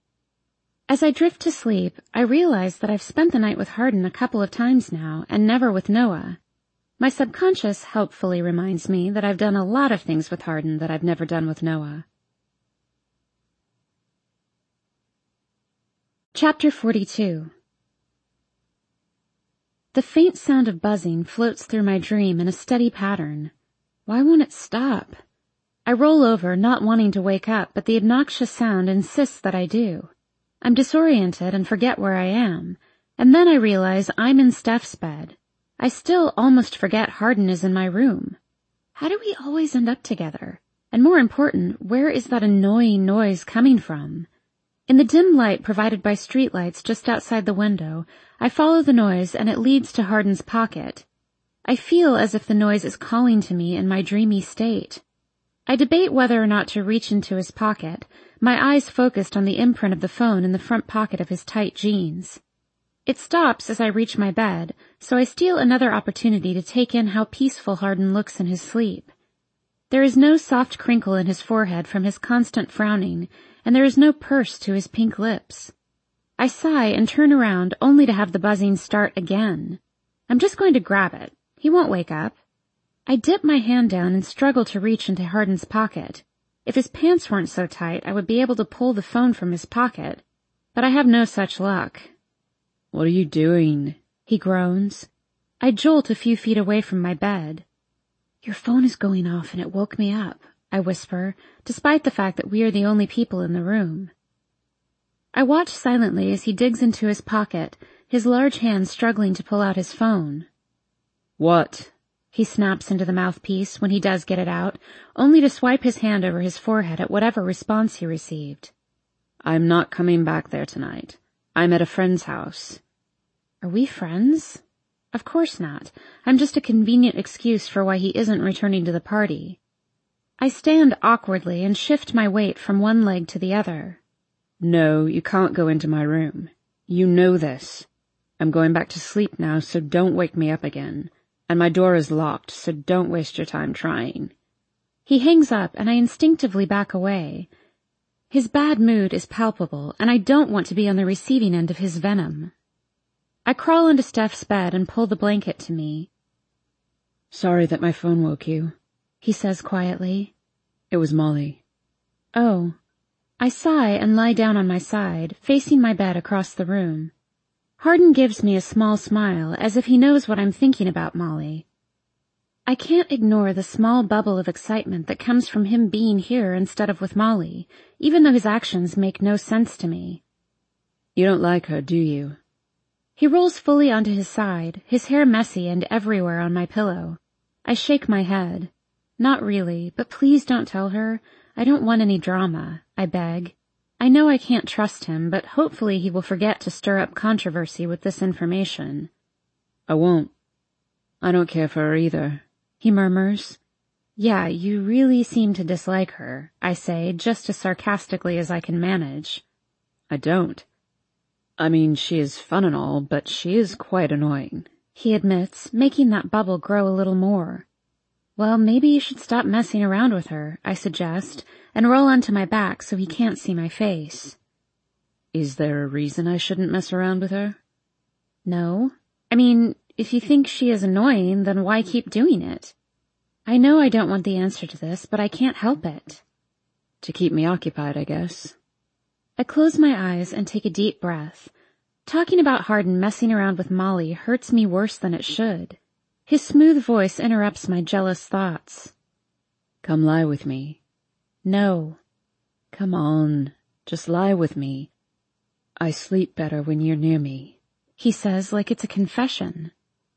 As I drift to sleep, I realize that I've spent the night with Hardin a couple of times now, and never with Noah. My subconscious helpfully reminds me that I've done a lot of things with Hardin that I've never done with Noah. Chapter forty-two. The faint sound of buzzing floats through my dream in a steady pattern. Why won't it stop? I roll over, not wanting to wake up, but the obnoxious sound insists that I do. I'm disoriented and forget where I am, and then I realize I'm in Steph's bed. I still almost forget Hardin is in my room. How do we always end up together? And more important, where is that annoying noise coming from? In the dim light provided by streetlights just outside the window, I follow the noise and it leads to Hardin's pocket. I feel as if the noise is calling to me in my dreamy state. I debate whether or not to reach into his pocket, my eyes focused on the imprint of the phone in the front pocket of his tight jeans. It stops as I reach my bed, so I steal another opportunity to take in how peaceful Hardin looks in his sleep. There is no soft crinkle in his forehead from his constant frowning, and there is no purse to his pink lips. I sigh and turn around only to have the buzzing start again. I'm just going to grab it. He won't wake up. I dip my hand down and struggle to reach into Hardin's pocket. If his pants weren't so tight, I would be able to pull the phone from his pocket, but I have no such luck. "What are you doing?" he groans. I jolt a few feet away from my bed. "Your phone is going off and it woke me up," I whisper, despite the fact that we are the only people in the room. I watch silently as he digs into his pocket, his large hand struggling to pull out his phone. "What?" he snaps into the mouthpiece when he does get it out, only to swipe his hand over his forehead at whatever response he received. "I'm not coming back there tonight. I'm at a friend's house." Are we friends? Of course not. I'm just a convenient excuse for why he isn't returning to the party. I stand awkwardly and shift my weight from one leg to the other. "No, you can't go into my room. You know this. I'm going back to sleep now, so don't wake me up again. And my door is locked, so don't waste your time trying." He hangs up and I instinctively back away. His bad mood is palpable, and I don't want to be on the receiving end of his venom. I crawl into Steph's bed and pull the blanket to me. "Sorry that my phone woke you," he says quietly. "It was Molly." Oh. I sigh and lie down on my side, facing my bed across the room. Hardin gives me a small smile, as if he knows what I'm thinking about Molly. I can't ignore the small bubble of excitement that comes from him being here instead of with Molly, even though his actions make no sense to me. "You don't like her, do you?" He rolls fully onto his side, his hair messy and everywhere on my pillow. I shake my head. Not really, but please don't tell her. I don't want any drama, I beg. I know I can't trust him, but hopefully he will forget to stir up controversy with this information. "I won't. I don't care for her either," he murmurs. "Yeah, you really seem to dislike her," I say, just as sarcastically as I can manage. "I don't. I mean, she is fun and all, but she is quite annoying," he admits, making that bubble grow a little more. "Well, maybe you should stop messing around with her," I suggest, and roll onto my back so he can't see my face. "Is there a reason I shouldn't mess around with her?" "No. I mean, if you think she is annoying, then why keep doing it? I know I don't want the answer to this, but I can't help it." "To keep me occupied, I guess." I close my eyes and take a deep breath. Talking about Hardin messing around with Molly hurts me worse than it should. His smooth voice interrupts my jealous thoughts. "Come lie with me." "No." "Come on, just lie with me. I sleep better when you're near me," he says like it's a confession.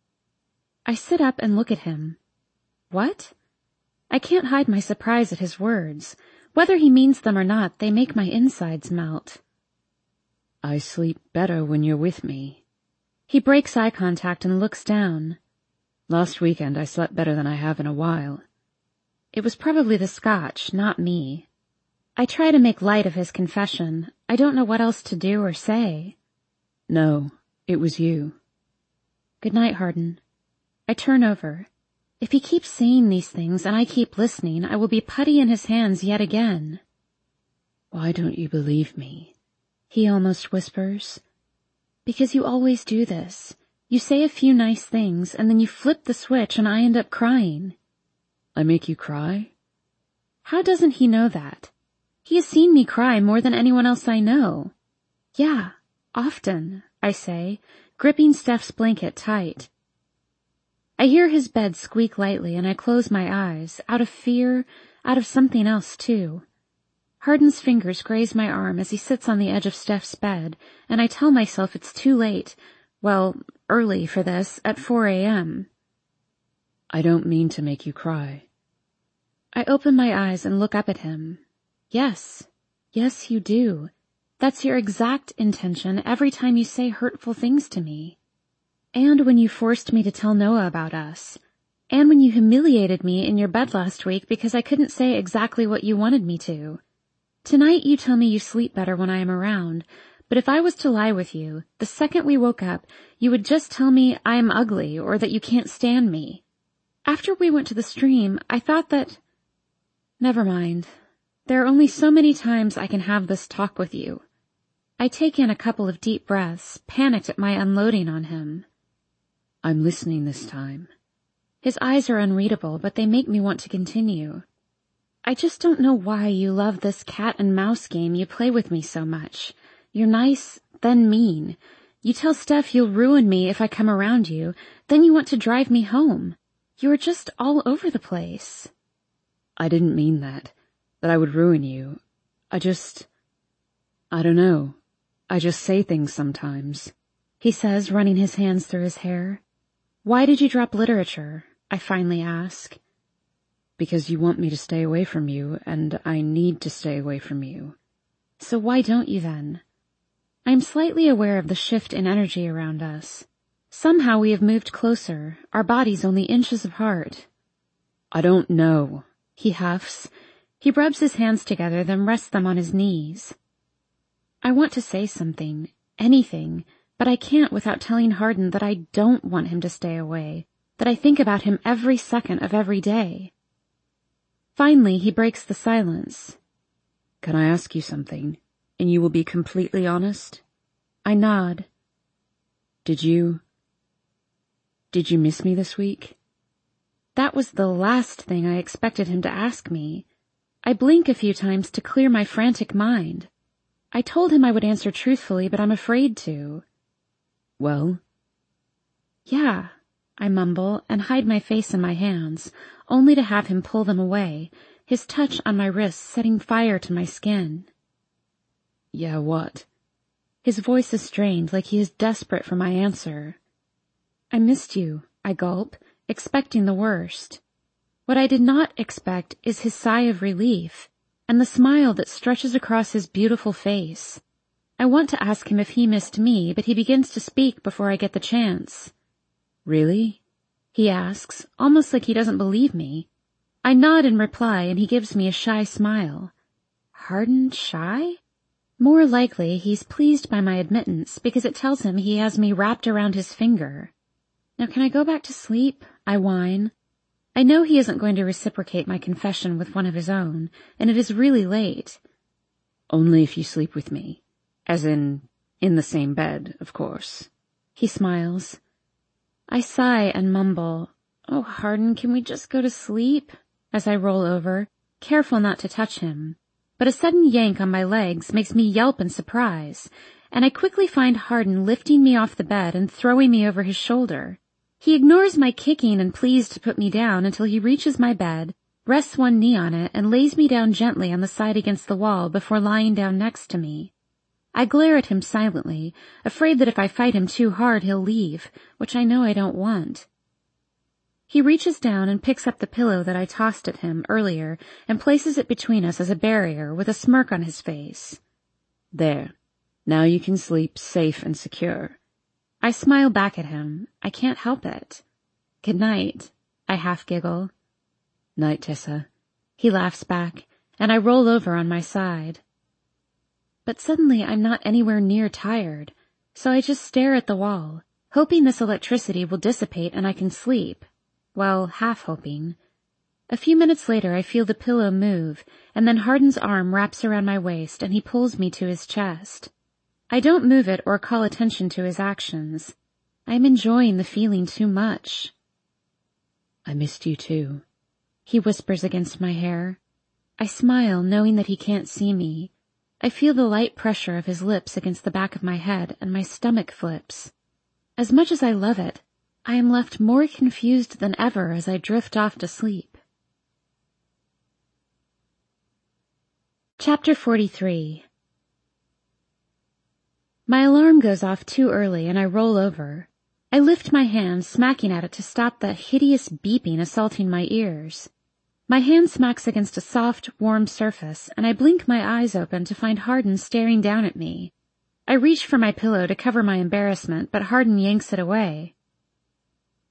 I sit up and look at him. What? I can't hide my surprise at his words. Whether he means them or not, they make my insides melt. "I sleep better when you're with me." He breaks eye contact and looks down. "Last weekend I slept better than I have in a while." It was probably the scotch, not me. I try to make light of his confession. I don't know what else to do or say. "No, it was you." "Good night, Hardin." I turn over. If he keeps saying these things and I keep listening, I will be putty in his hands yet again. "Why don't you believe me?" he almost whispers. "Because you always do this. You say a few nice things, and then you flip the switch and I end up crying." "I make you cry?" How doesn't he know that? He has seen me cry more than anyone else I know. "Yeah, often," I say, gripping Steph's blanket tight. I hear his bed squeak lightly and I close my eyes, out of fear, out of something else too. Hardin's fingers graze my arm as he sits on the edge of Steph's bed, and I tell myself it's too late, well, early for this, at four a.m. "I don't mean to make you cry." I open my eyes and look up at him. Yes, yes you do. That's your exact intention every time you say hurtful things to me. And when you forced me to tell Noah about us. And when you humiliated me in your bed last week because I couldn't say exactly what you wanted me to. Tonight you tell me you sleep better when I am around, but if I was to lie with you, the second we woke up, you would just tell me I am ugly or that you can't stand me. After we went to the stream, I thought that... Never mind. There are only so many times I can have this talk with you. I take in a couple of deep breaths, panicked at my unloading on him. I'm listening this time. His eyes are unreadable, but they make me want to continue. I just don't know why you love this cat and mouse game you play with me so much. You're nice, then mean. You tell Steph you'll ruin me if I come around you, then you want to drive me home. You're just all over the place. I didn't mean that, that I would ruin you. I just... I don't know. I just say things sometimes, he says, running his hands through his hair. Why did you drop literature? I finally ask. Because you want me to stay away from you, and I need to stay away from you. So why don't you then? I am slightly aware of the shift in energy around us. Somehow we have moved closer, our bodies only inches apart. I don't know, he huffs. He rubs his hands together, then rests them on his knees. I want to say something, anything, but I can't without telling Hardin that I don't want him to stay away, that I think about him every second of every day. Finally, he breaks the silence. Can I ask you something, and you will be completely honest? I nod. Did you... Did you miss me this week? That was the last thing I expected him to ask me. I blink a few times to clear my frantic mind. I told him I would answer truthfully, but I'm afraid to. Well? Yeah, I mumble and hide my face in my hands, only to have him pull them away, his touch on my wrists setting fire to my skin. Yeah, what? His voice is strained, like he is desperate for my answer. I missed you, I gulp, expecting the worst. What I did not expect is his sigh of relief, and the smile that stretches across his beautiful face. I want to ask him if he missed me, but he begins to speak before I get the chance. Really? He asks, almost like he doesn't believe me. I nod in reply, and he gives me a shy smile. Hardin shy? More likely he's pleased by my admittance because it tells him he has me wrapped around his finger. Now can I go back to sleep? I whine. I know he isn't going to reciprocate my confession with one of his own, and it is really late. Only if you sleep with me. As in, in the same bed, of course. He smiles. I sigh and mumble, "Oh, Hardin, can we just go to sleep?" as I roll over, careful not to touch him. But a sudden yank on my legs makes me yelp in surprise, and I quickly find Hardin lifting me off the bed and throwing me over his shoulder. He ignores my kicking and pleas to put me down until he reaches my bed, rests one knee on it, and lays me down gently on the side against the wall before lying down next to me. I glare at him silently, afraid that if I fight him too hard he'll leave, which I know I don't want. He reaches down and picks up the pillow that I tossed at him earlier and places it between us as a barrier with a smirk on his face. There. Now you can sleep safe and secure. I smile back at him. I can't help it. Good night, I half giggle. Night, Tessa. He laughs back, and I roll over on my side. But suddenly I'm not anywhere near tired, so I just stare at the wall, hoping this electricity will dissipate and I can sleep. Well, half hoping. A few minutes later I feel the pillow move, and then Hardin's arm wraps around my waist and he pulls me to his chest. I don't move it or call attention to his actions. I am enjoying the feeling too much. I missed you too, he whispers against my hair. I smile, knowing that he can't see me. I feel the light pressure of his lips against the back of my head, and my stomach flips. As much as I love it, I am left more confused than ever as I drift off to sleep. Chapter forty-three. My alarm goes off too early and I roll over. I lift my hand, smacking at it to stop the hideous beeping assaulting my ears. My hand smacks against a soft, warm surface, and I blink my eyes open to find Hardin staring down at me. I reach for my pillow to cover my embarrassment, but Hardin yanks it away.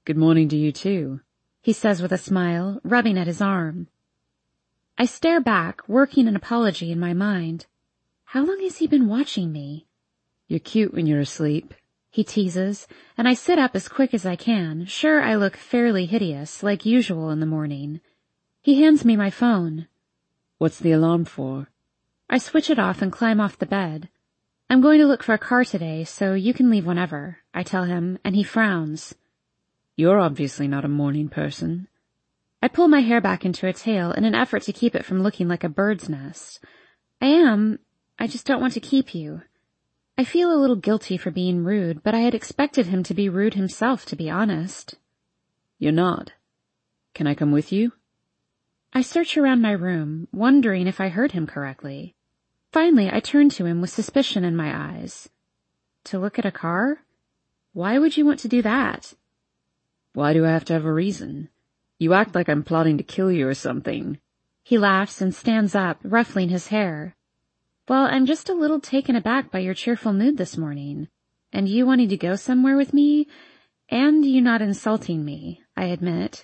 Good morning to you too, he says with a smile, rubbing at his arm. I stare back, working an apology in my mind. How long has he been watching me? You're cute when you're asleep, he teases, and I sit up as quick as I can, sure I look fairly hideous, like usual in the morning. He hands me my phone. What's the alarm for? I switch it off and climb off the bed. I'm going to look for a car today, so you can leave whenever, I tell him, and he frowns. You're obviously not a morning person. I pull my hair back into a tail in an effort to keep it from looking like a bird's nest. I am, I just don't want to keep you. I feel a little guilty for being rude, but I had expected him to be rude himself, to be honest. You're not. Can I come with you? I search around my room, wondering if I heard him correctly. Finally, I turn to him with suspicion in my eyes. To look at a car? Why would you want to do that? Why do I have to have a reason? You act like I'm plotting to kill you or something. He laughs and stands up, ruffling his hair. Well, I'm just a little taken aback by your cheerful mood this morning, and you wanting to go somewhere with me, and you not insulting me, I admit.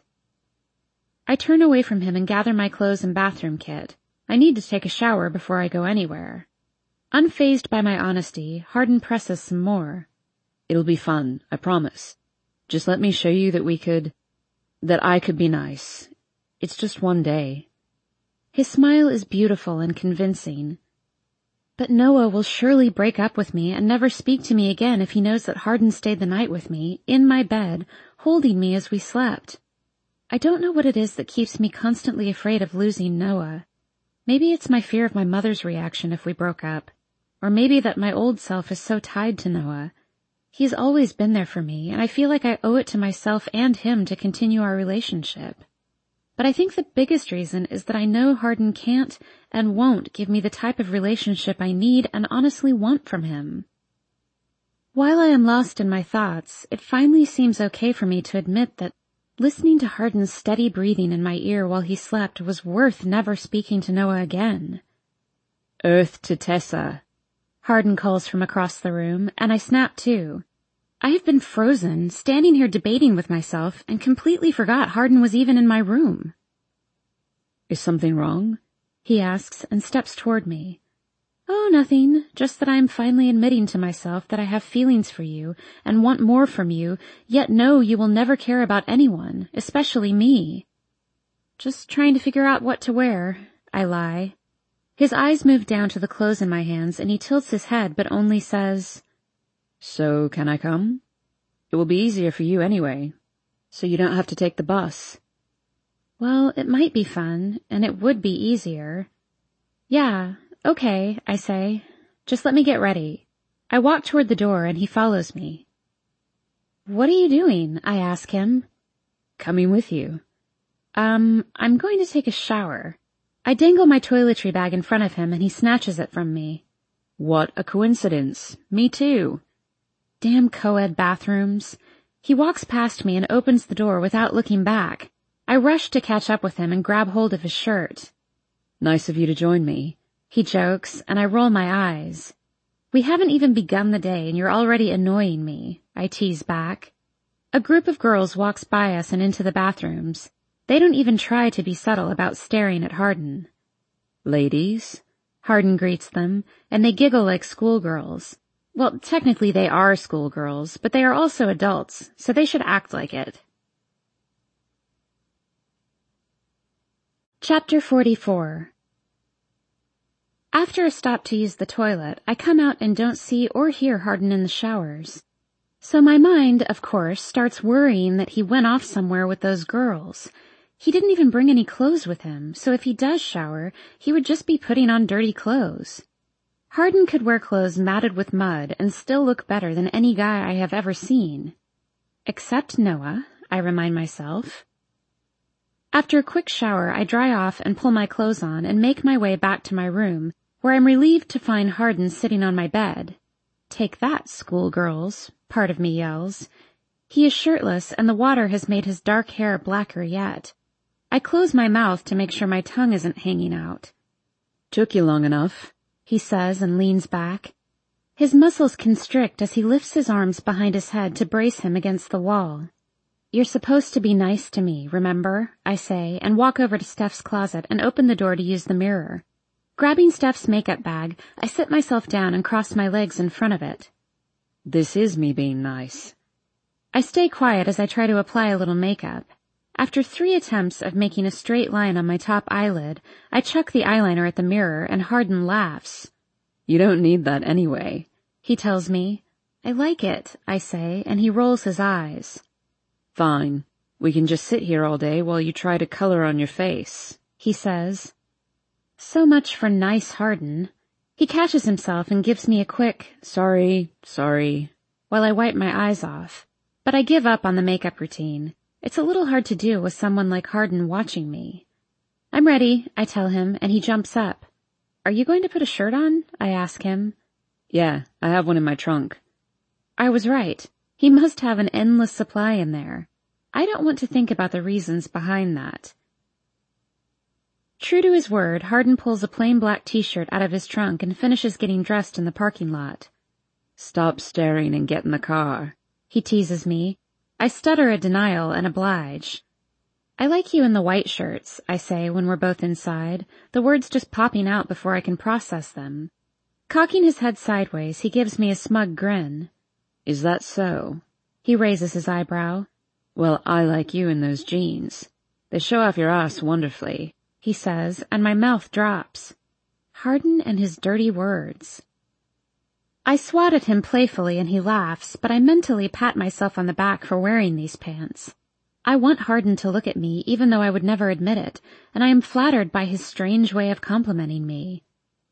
I turn away from him and gather my clothes and bathroom kit. I need to take a shower before I go anywhere. Unfazed by my honesty, Hardin presses some more. It'll be fun, I promise. Just let me show you that we could, that I could be nice. It's just one day. His smile is beautiful and convincing. But Noah will surely break up with me and never speak to me again if he knows that Hardin stayed the night with me, in my bed, holding me as we slept. I don't know what it is that keeps me constantly afraid of losing Noah. Maybe it's my fear of my mother's reaction if we broke up, or maybe that my old self is so tied to Noah. He's always been there for me, and I feel like I owe it to myself and him to continue our relationship. But I think the biggest reason is that I know Hardin can't and won't give me the type of relationship I need and honestly want from him. While I am lost in my thoughts, it finally seems okay for me to admit that listening to Hardin's steady breathing in my ear while he slept was worth never speaking to Noah again. Earth to Tessa, Hardin calls from across the room, and I snap too. I have been frozen, standing here debating with myself, and completely forgot Hardin was even in my room. Is something wrong? He asks and steps toward me. Oh, nothing, just that I am finally admitting to myself that I have feelings for you and want more from you, yet know you will never care about anyone, especially me. Just trying to figure out what to wear, I lie. His eyes move down to the clothes in my hands and he tilts his head but only says, So can I come? It will be easier for you anyway, so you don't have to take the bus. Well, it might be fun, and it would be easier. Yeah. Okay, I say. Just let me get ready. I walk toward the door and he follows me. What are you doing? I ask him. Coming with you. Um, I'm going to take a shower. I dangle my toiletry bag in front of him and he snatches it from me. What a coincidence. Me too. Damn co-ed bathrooms. He walks past me and opens the door without looking back. I rush to catch up with him and grab hold of his shirt. Nice of you to join me, he jokes, and I roll my eyes. We haven't even begun the day and you're already annoying me, I tease back. A group of girls walks by us and into the bathrooms. They don't even try to be subtle about staring at Hardin. Ladies, Hardin greets them, and they giggle like schoolgirls. Well, technically they are schoolgirls, but they are also adults, so they should act like it. Chapter forty-four. After a stop to use the toilet, I come out and don't see or hear Hardin in the showers. So my mind, of course, starts worrying that he went off somewhere with those girls. He didn't even bring any clothes with him, so if he does shower, he would just be putting on dirty clothes. Hardin could wear clothes matted with mud and still look better than any guy I have ever seen. Except Noah, I remind myself. After a quick shower, I dry off and pull my clothes on and make my way back to my room, where I'm relieved to find Hardin sitting on my bed. Take that, schoolgirls, part of me yells. He is shirtless and the water has made his dark hair blacker yet. I close my mouth to make sure my tongue isn't hanging out. Took you long enough, he says and leans back. His muscles constrict as he lifts his arms behind his head to brace him against the wall. You're supposed to be nice to me, remember? I say, and walk over to Steph's closet and open the door to use the mirror. Grabbing Steph's makeup bag, I sit myself down and cross my legs in front of it. This is me being nice. I stay quiet as I try to apply a little makeup. After three attempts of making a straight line on my top eyelid, I chuck the eyeliner at the mirror and Hardin laughs. You don't need that anyway, he tells me. I like it, I say, and he rolls his eyes. Fine. We can just sit here all day while you try to color on your face, he says. So much for nice Hardin. He catches himself and gives me a quick, sorry, sorry, while I wipe my eyes off. But I give up on the makeup routine. It's a little hard to do with someone like Hardin watching me. I'm ready, I tell him, and he jumps up. Are you going to put a shirt on? I ask him. Yeah, I have one in my trunk. I was right. He must have an endless supply in there. I don't want to think about the reasons behind that. True to his word, Hardin pulls a plain black t-shirt out of his trunk and finishes getting dressed in the parking lot. Stop staring and get in the car, he teases me. I stutter a denial and oblige. I like you in the white shirts, I say when we're both inside, the words just popping out before I can process them. Cocking his head sideways, he gives me a smug grin. Is that so? He raises his eyebrow. Well, I like you in those jeans. They show off your ass wonderfully, he says, and my mouth drops. Hardin and his dirty words. I swat at him playfully and he laughs, but I mentally pat myself on the back for wearing these pants. I want Hardin to look at me, even though I would never admit it, and I am flattered by his strange way of complimenting me.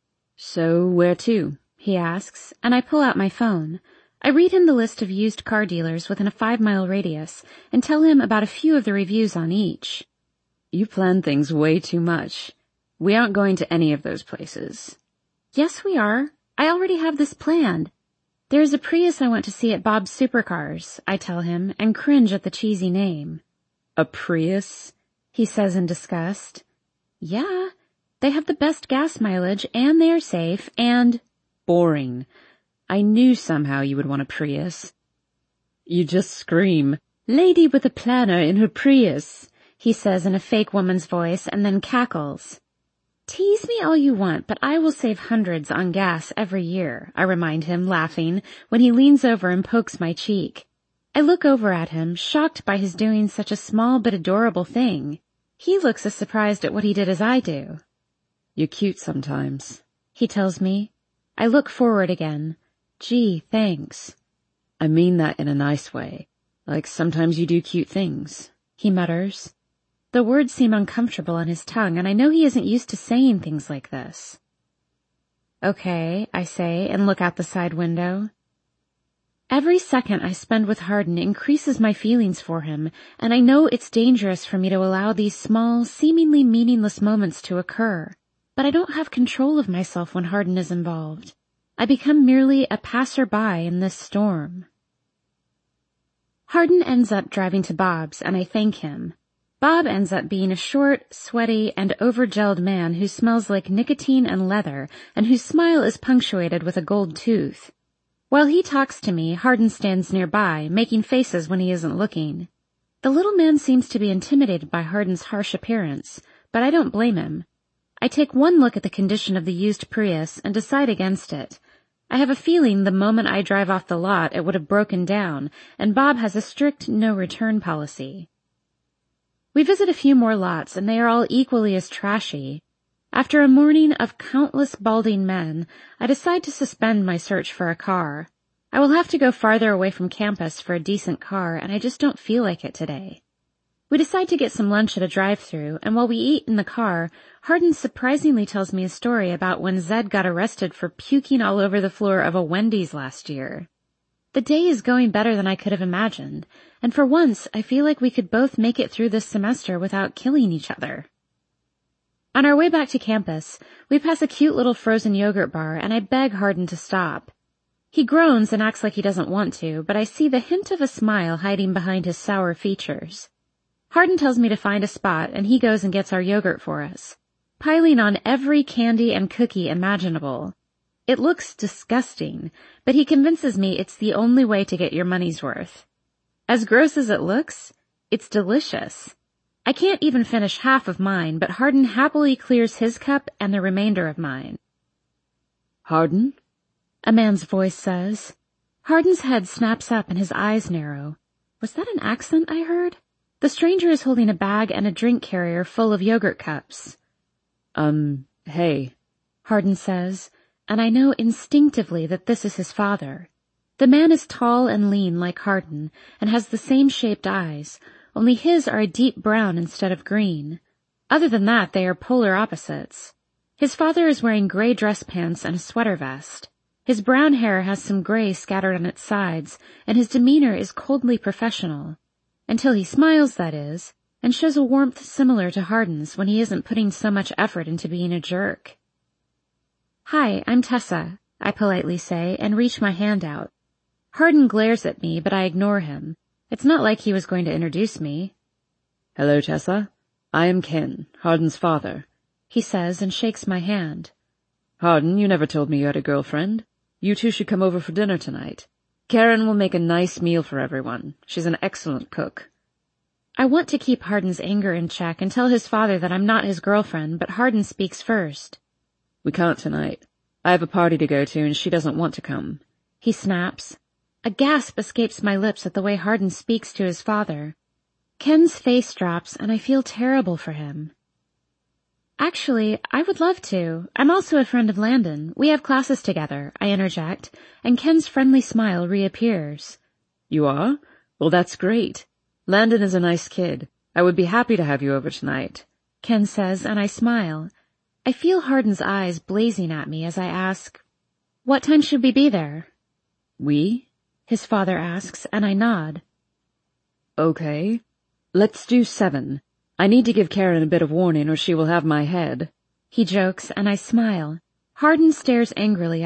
So where to? He asks, and I pull out my phone. I read him the list of used car dealers within a five-mile radius and tell him about a few of the reviews on each. You plan things way too much. We aren't going to any of those places. Yes, we are. I already have this planned. There's a Prius I want to see at Bob's Supercars, I tell him, and cringe at the cheesy name. A Prius? He says in disgust. Yeah, they have the best gas mileage, and they're safe, and... Boring. I knew somehow you would want a Prius. You just scream, "Lady with a planner in her Prius," he says in a fake woman's voice, and then cackles. Tease me all you want, but I will save hundreds on gas every year, I remind him, laughing, when he leans over and pokes my cheek. I look over at him, shocked by his doing such a small but adorable thing. He looks as surprised at what he did as I do. You're cute sometimes, he tells me. I look forward again. Gee, thanks. I mean that in a nice way. Like sometimes you do cute things, he mutters. The words seem uncomfortable on his tongue, and I know he isn't used to saying things like this. Okay, I say, and look out the side window. Every second I spend with Hardin increases my feelings for him, and I know it's dangerous for me to allow these small, seemingly meaningless moments to occur. But I don't have control of myself when Hardin is involved. I become merely a passerby in this storm. Hardin ends up driving to Bob's, and I thank him. Bob ends up being a short, sweaty, and over-gelled man who smells like nicotine and leather, and whose smile is punctuated with a gold tooth. While he talks to me, Hardin stands nearby, making faces when he isn't looking. The little man seems to be intimidated by Hardin's harsh appearance, but I don't blame him. I take one look at the condition of the used Prius and decide against it. I have a feeling the moment I drive off the lot it would have broken down, and Bob has a strict no-return policy. We visit a few more lots, and they are all equally as trashy. After a morning of countless balding men, I decide to suspend my search for a car. I will have to go farther away from campus for a decent car, and I just don't feel like it today. We decide to get some lunch at a drive-thru, and while we eat in the car, Hardin surprisingly tells me a story about when Zed got arrested for puking all over the floor of a Wendy's last year. The day is going better than I could have imagined, and for once I feel like we could both make it through this semester without killing each other. On our way back to campus, we pass a cute little frozen yogurt bar, and I beg Hardin to stop. He groans and acts like he doesn't want to, but I see the hint of a smile hiding behind his sour features. Hardin tells me to find a spot, and he goes and gets our yogurt for us, piling on every candy and cookie imaginable. It looks disgusting, but he convinces me it's the only way to get your money's worth. As gross as it looks, It's delicious. I can't even finish half of mine, but Hardin happily clears his cup and the remainder of mine. Hardin? A man's voice says. Hardin's head snaps up and his eyes narrow. Was that an accent I heard? The stranger is holding a bag and a drink carrier full of yogurt cups. Um, hey. Hardin says, and I know instinctively that this is his father. The man is tall and lean like Hardin and has the same shaped eyes, only his are a deep brown instead of green. Other than that, they are polar opposites. His father is wearing gray dress pants and a sweater vest. His brown hair has some gray scattered on its sides, and his demeanor is coldly professional. Until he smiles, that is, and shows a warmth similar to Hardin's when he isn't putting so much effort into being a jerk. Hi, I'm Tessa, I politely say, and reach my hand out. Hardin glares at me, but I ignore him. It's not like he was going to introduce me. Hello, Tessa. I am Ken, Hardin's father, he says and shakes my hand. Hardin, you never told me you had a girlfriend. You two should come over for dinner tonight. Karen will make a nice meal for everyone. She's an excellent cook. I want to keep Hardin's anger in check and tell his father that I'm not his girlfriend, but Hardin speaks first. We can't tonight. I have a party to go to and she doesn't want to come. He snaps. A gasp escapes my lips at the way Hardin speaks to his father. Ken's face drops and I feel terrible for him. Actually, I would love to. I'm also a friend of Landon. We have classes together, I interject, and Ken's friendly smile reappears. You are? Well, that's great. Landon is a nice kid. I would be happy to have you over tonight, Ken says, and I smile. I feel Hardin's eyes blazing at me as I ask, what time should we be there? We? His father asks, and I nod. Okay. Let's do seven. I need to give Karen a bit of warning or she will have my head. He jokes, and I smile. Hardin stares angrily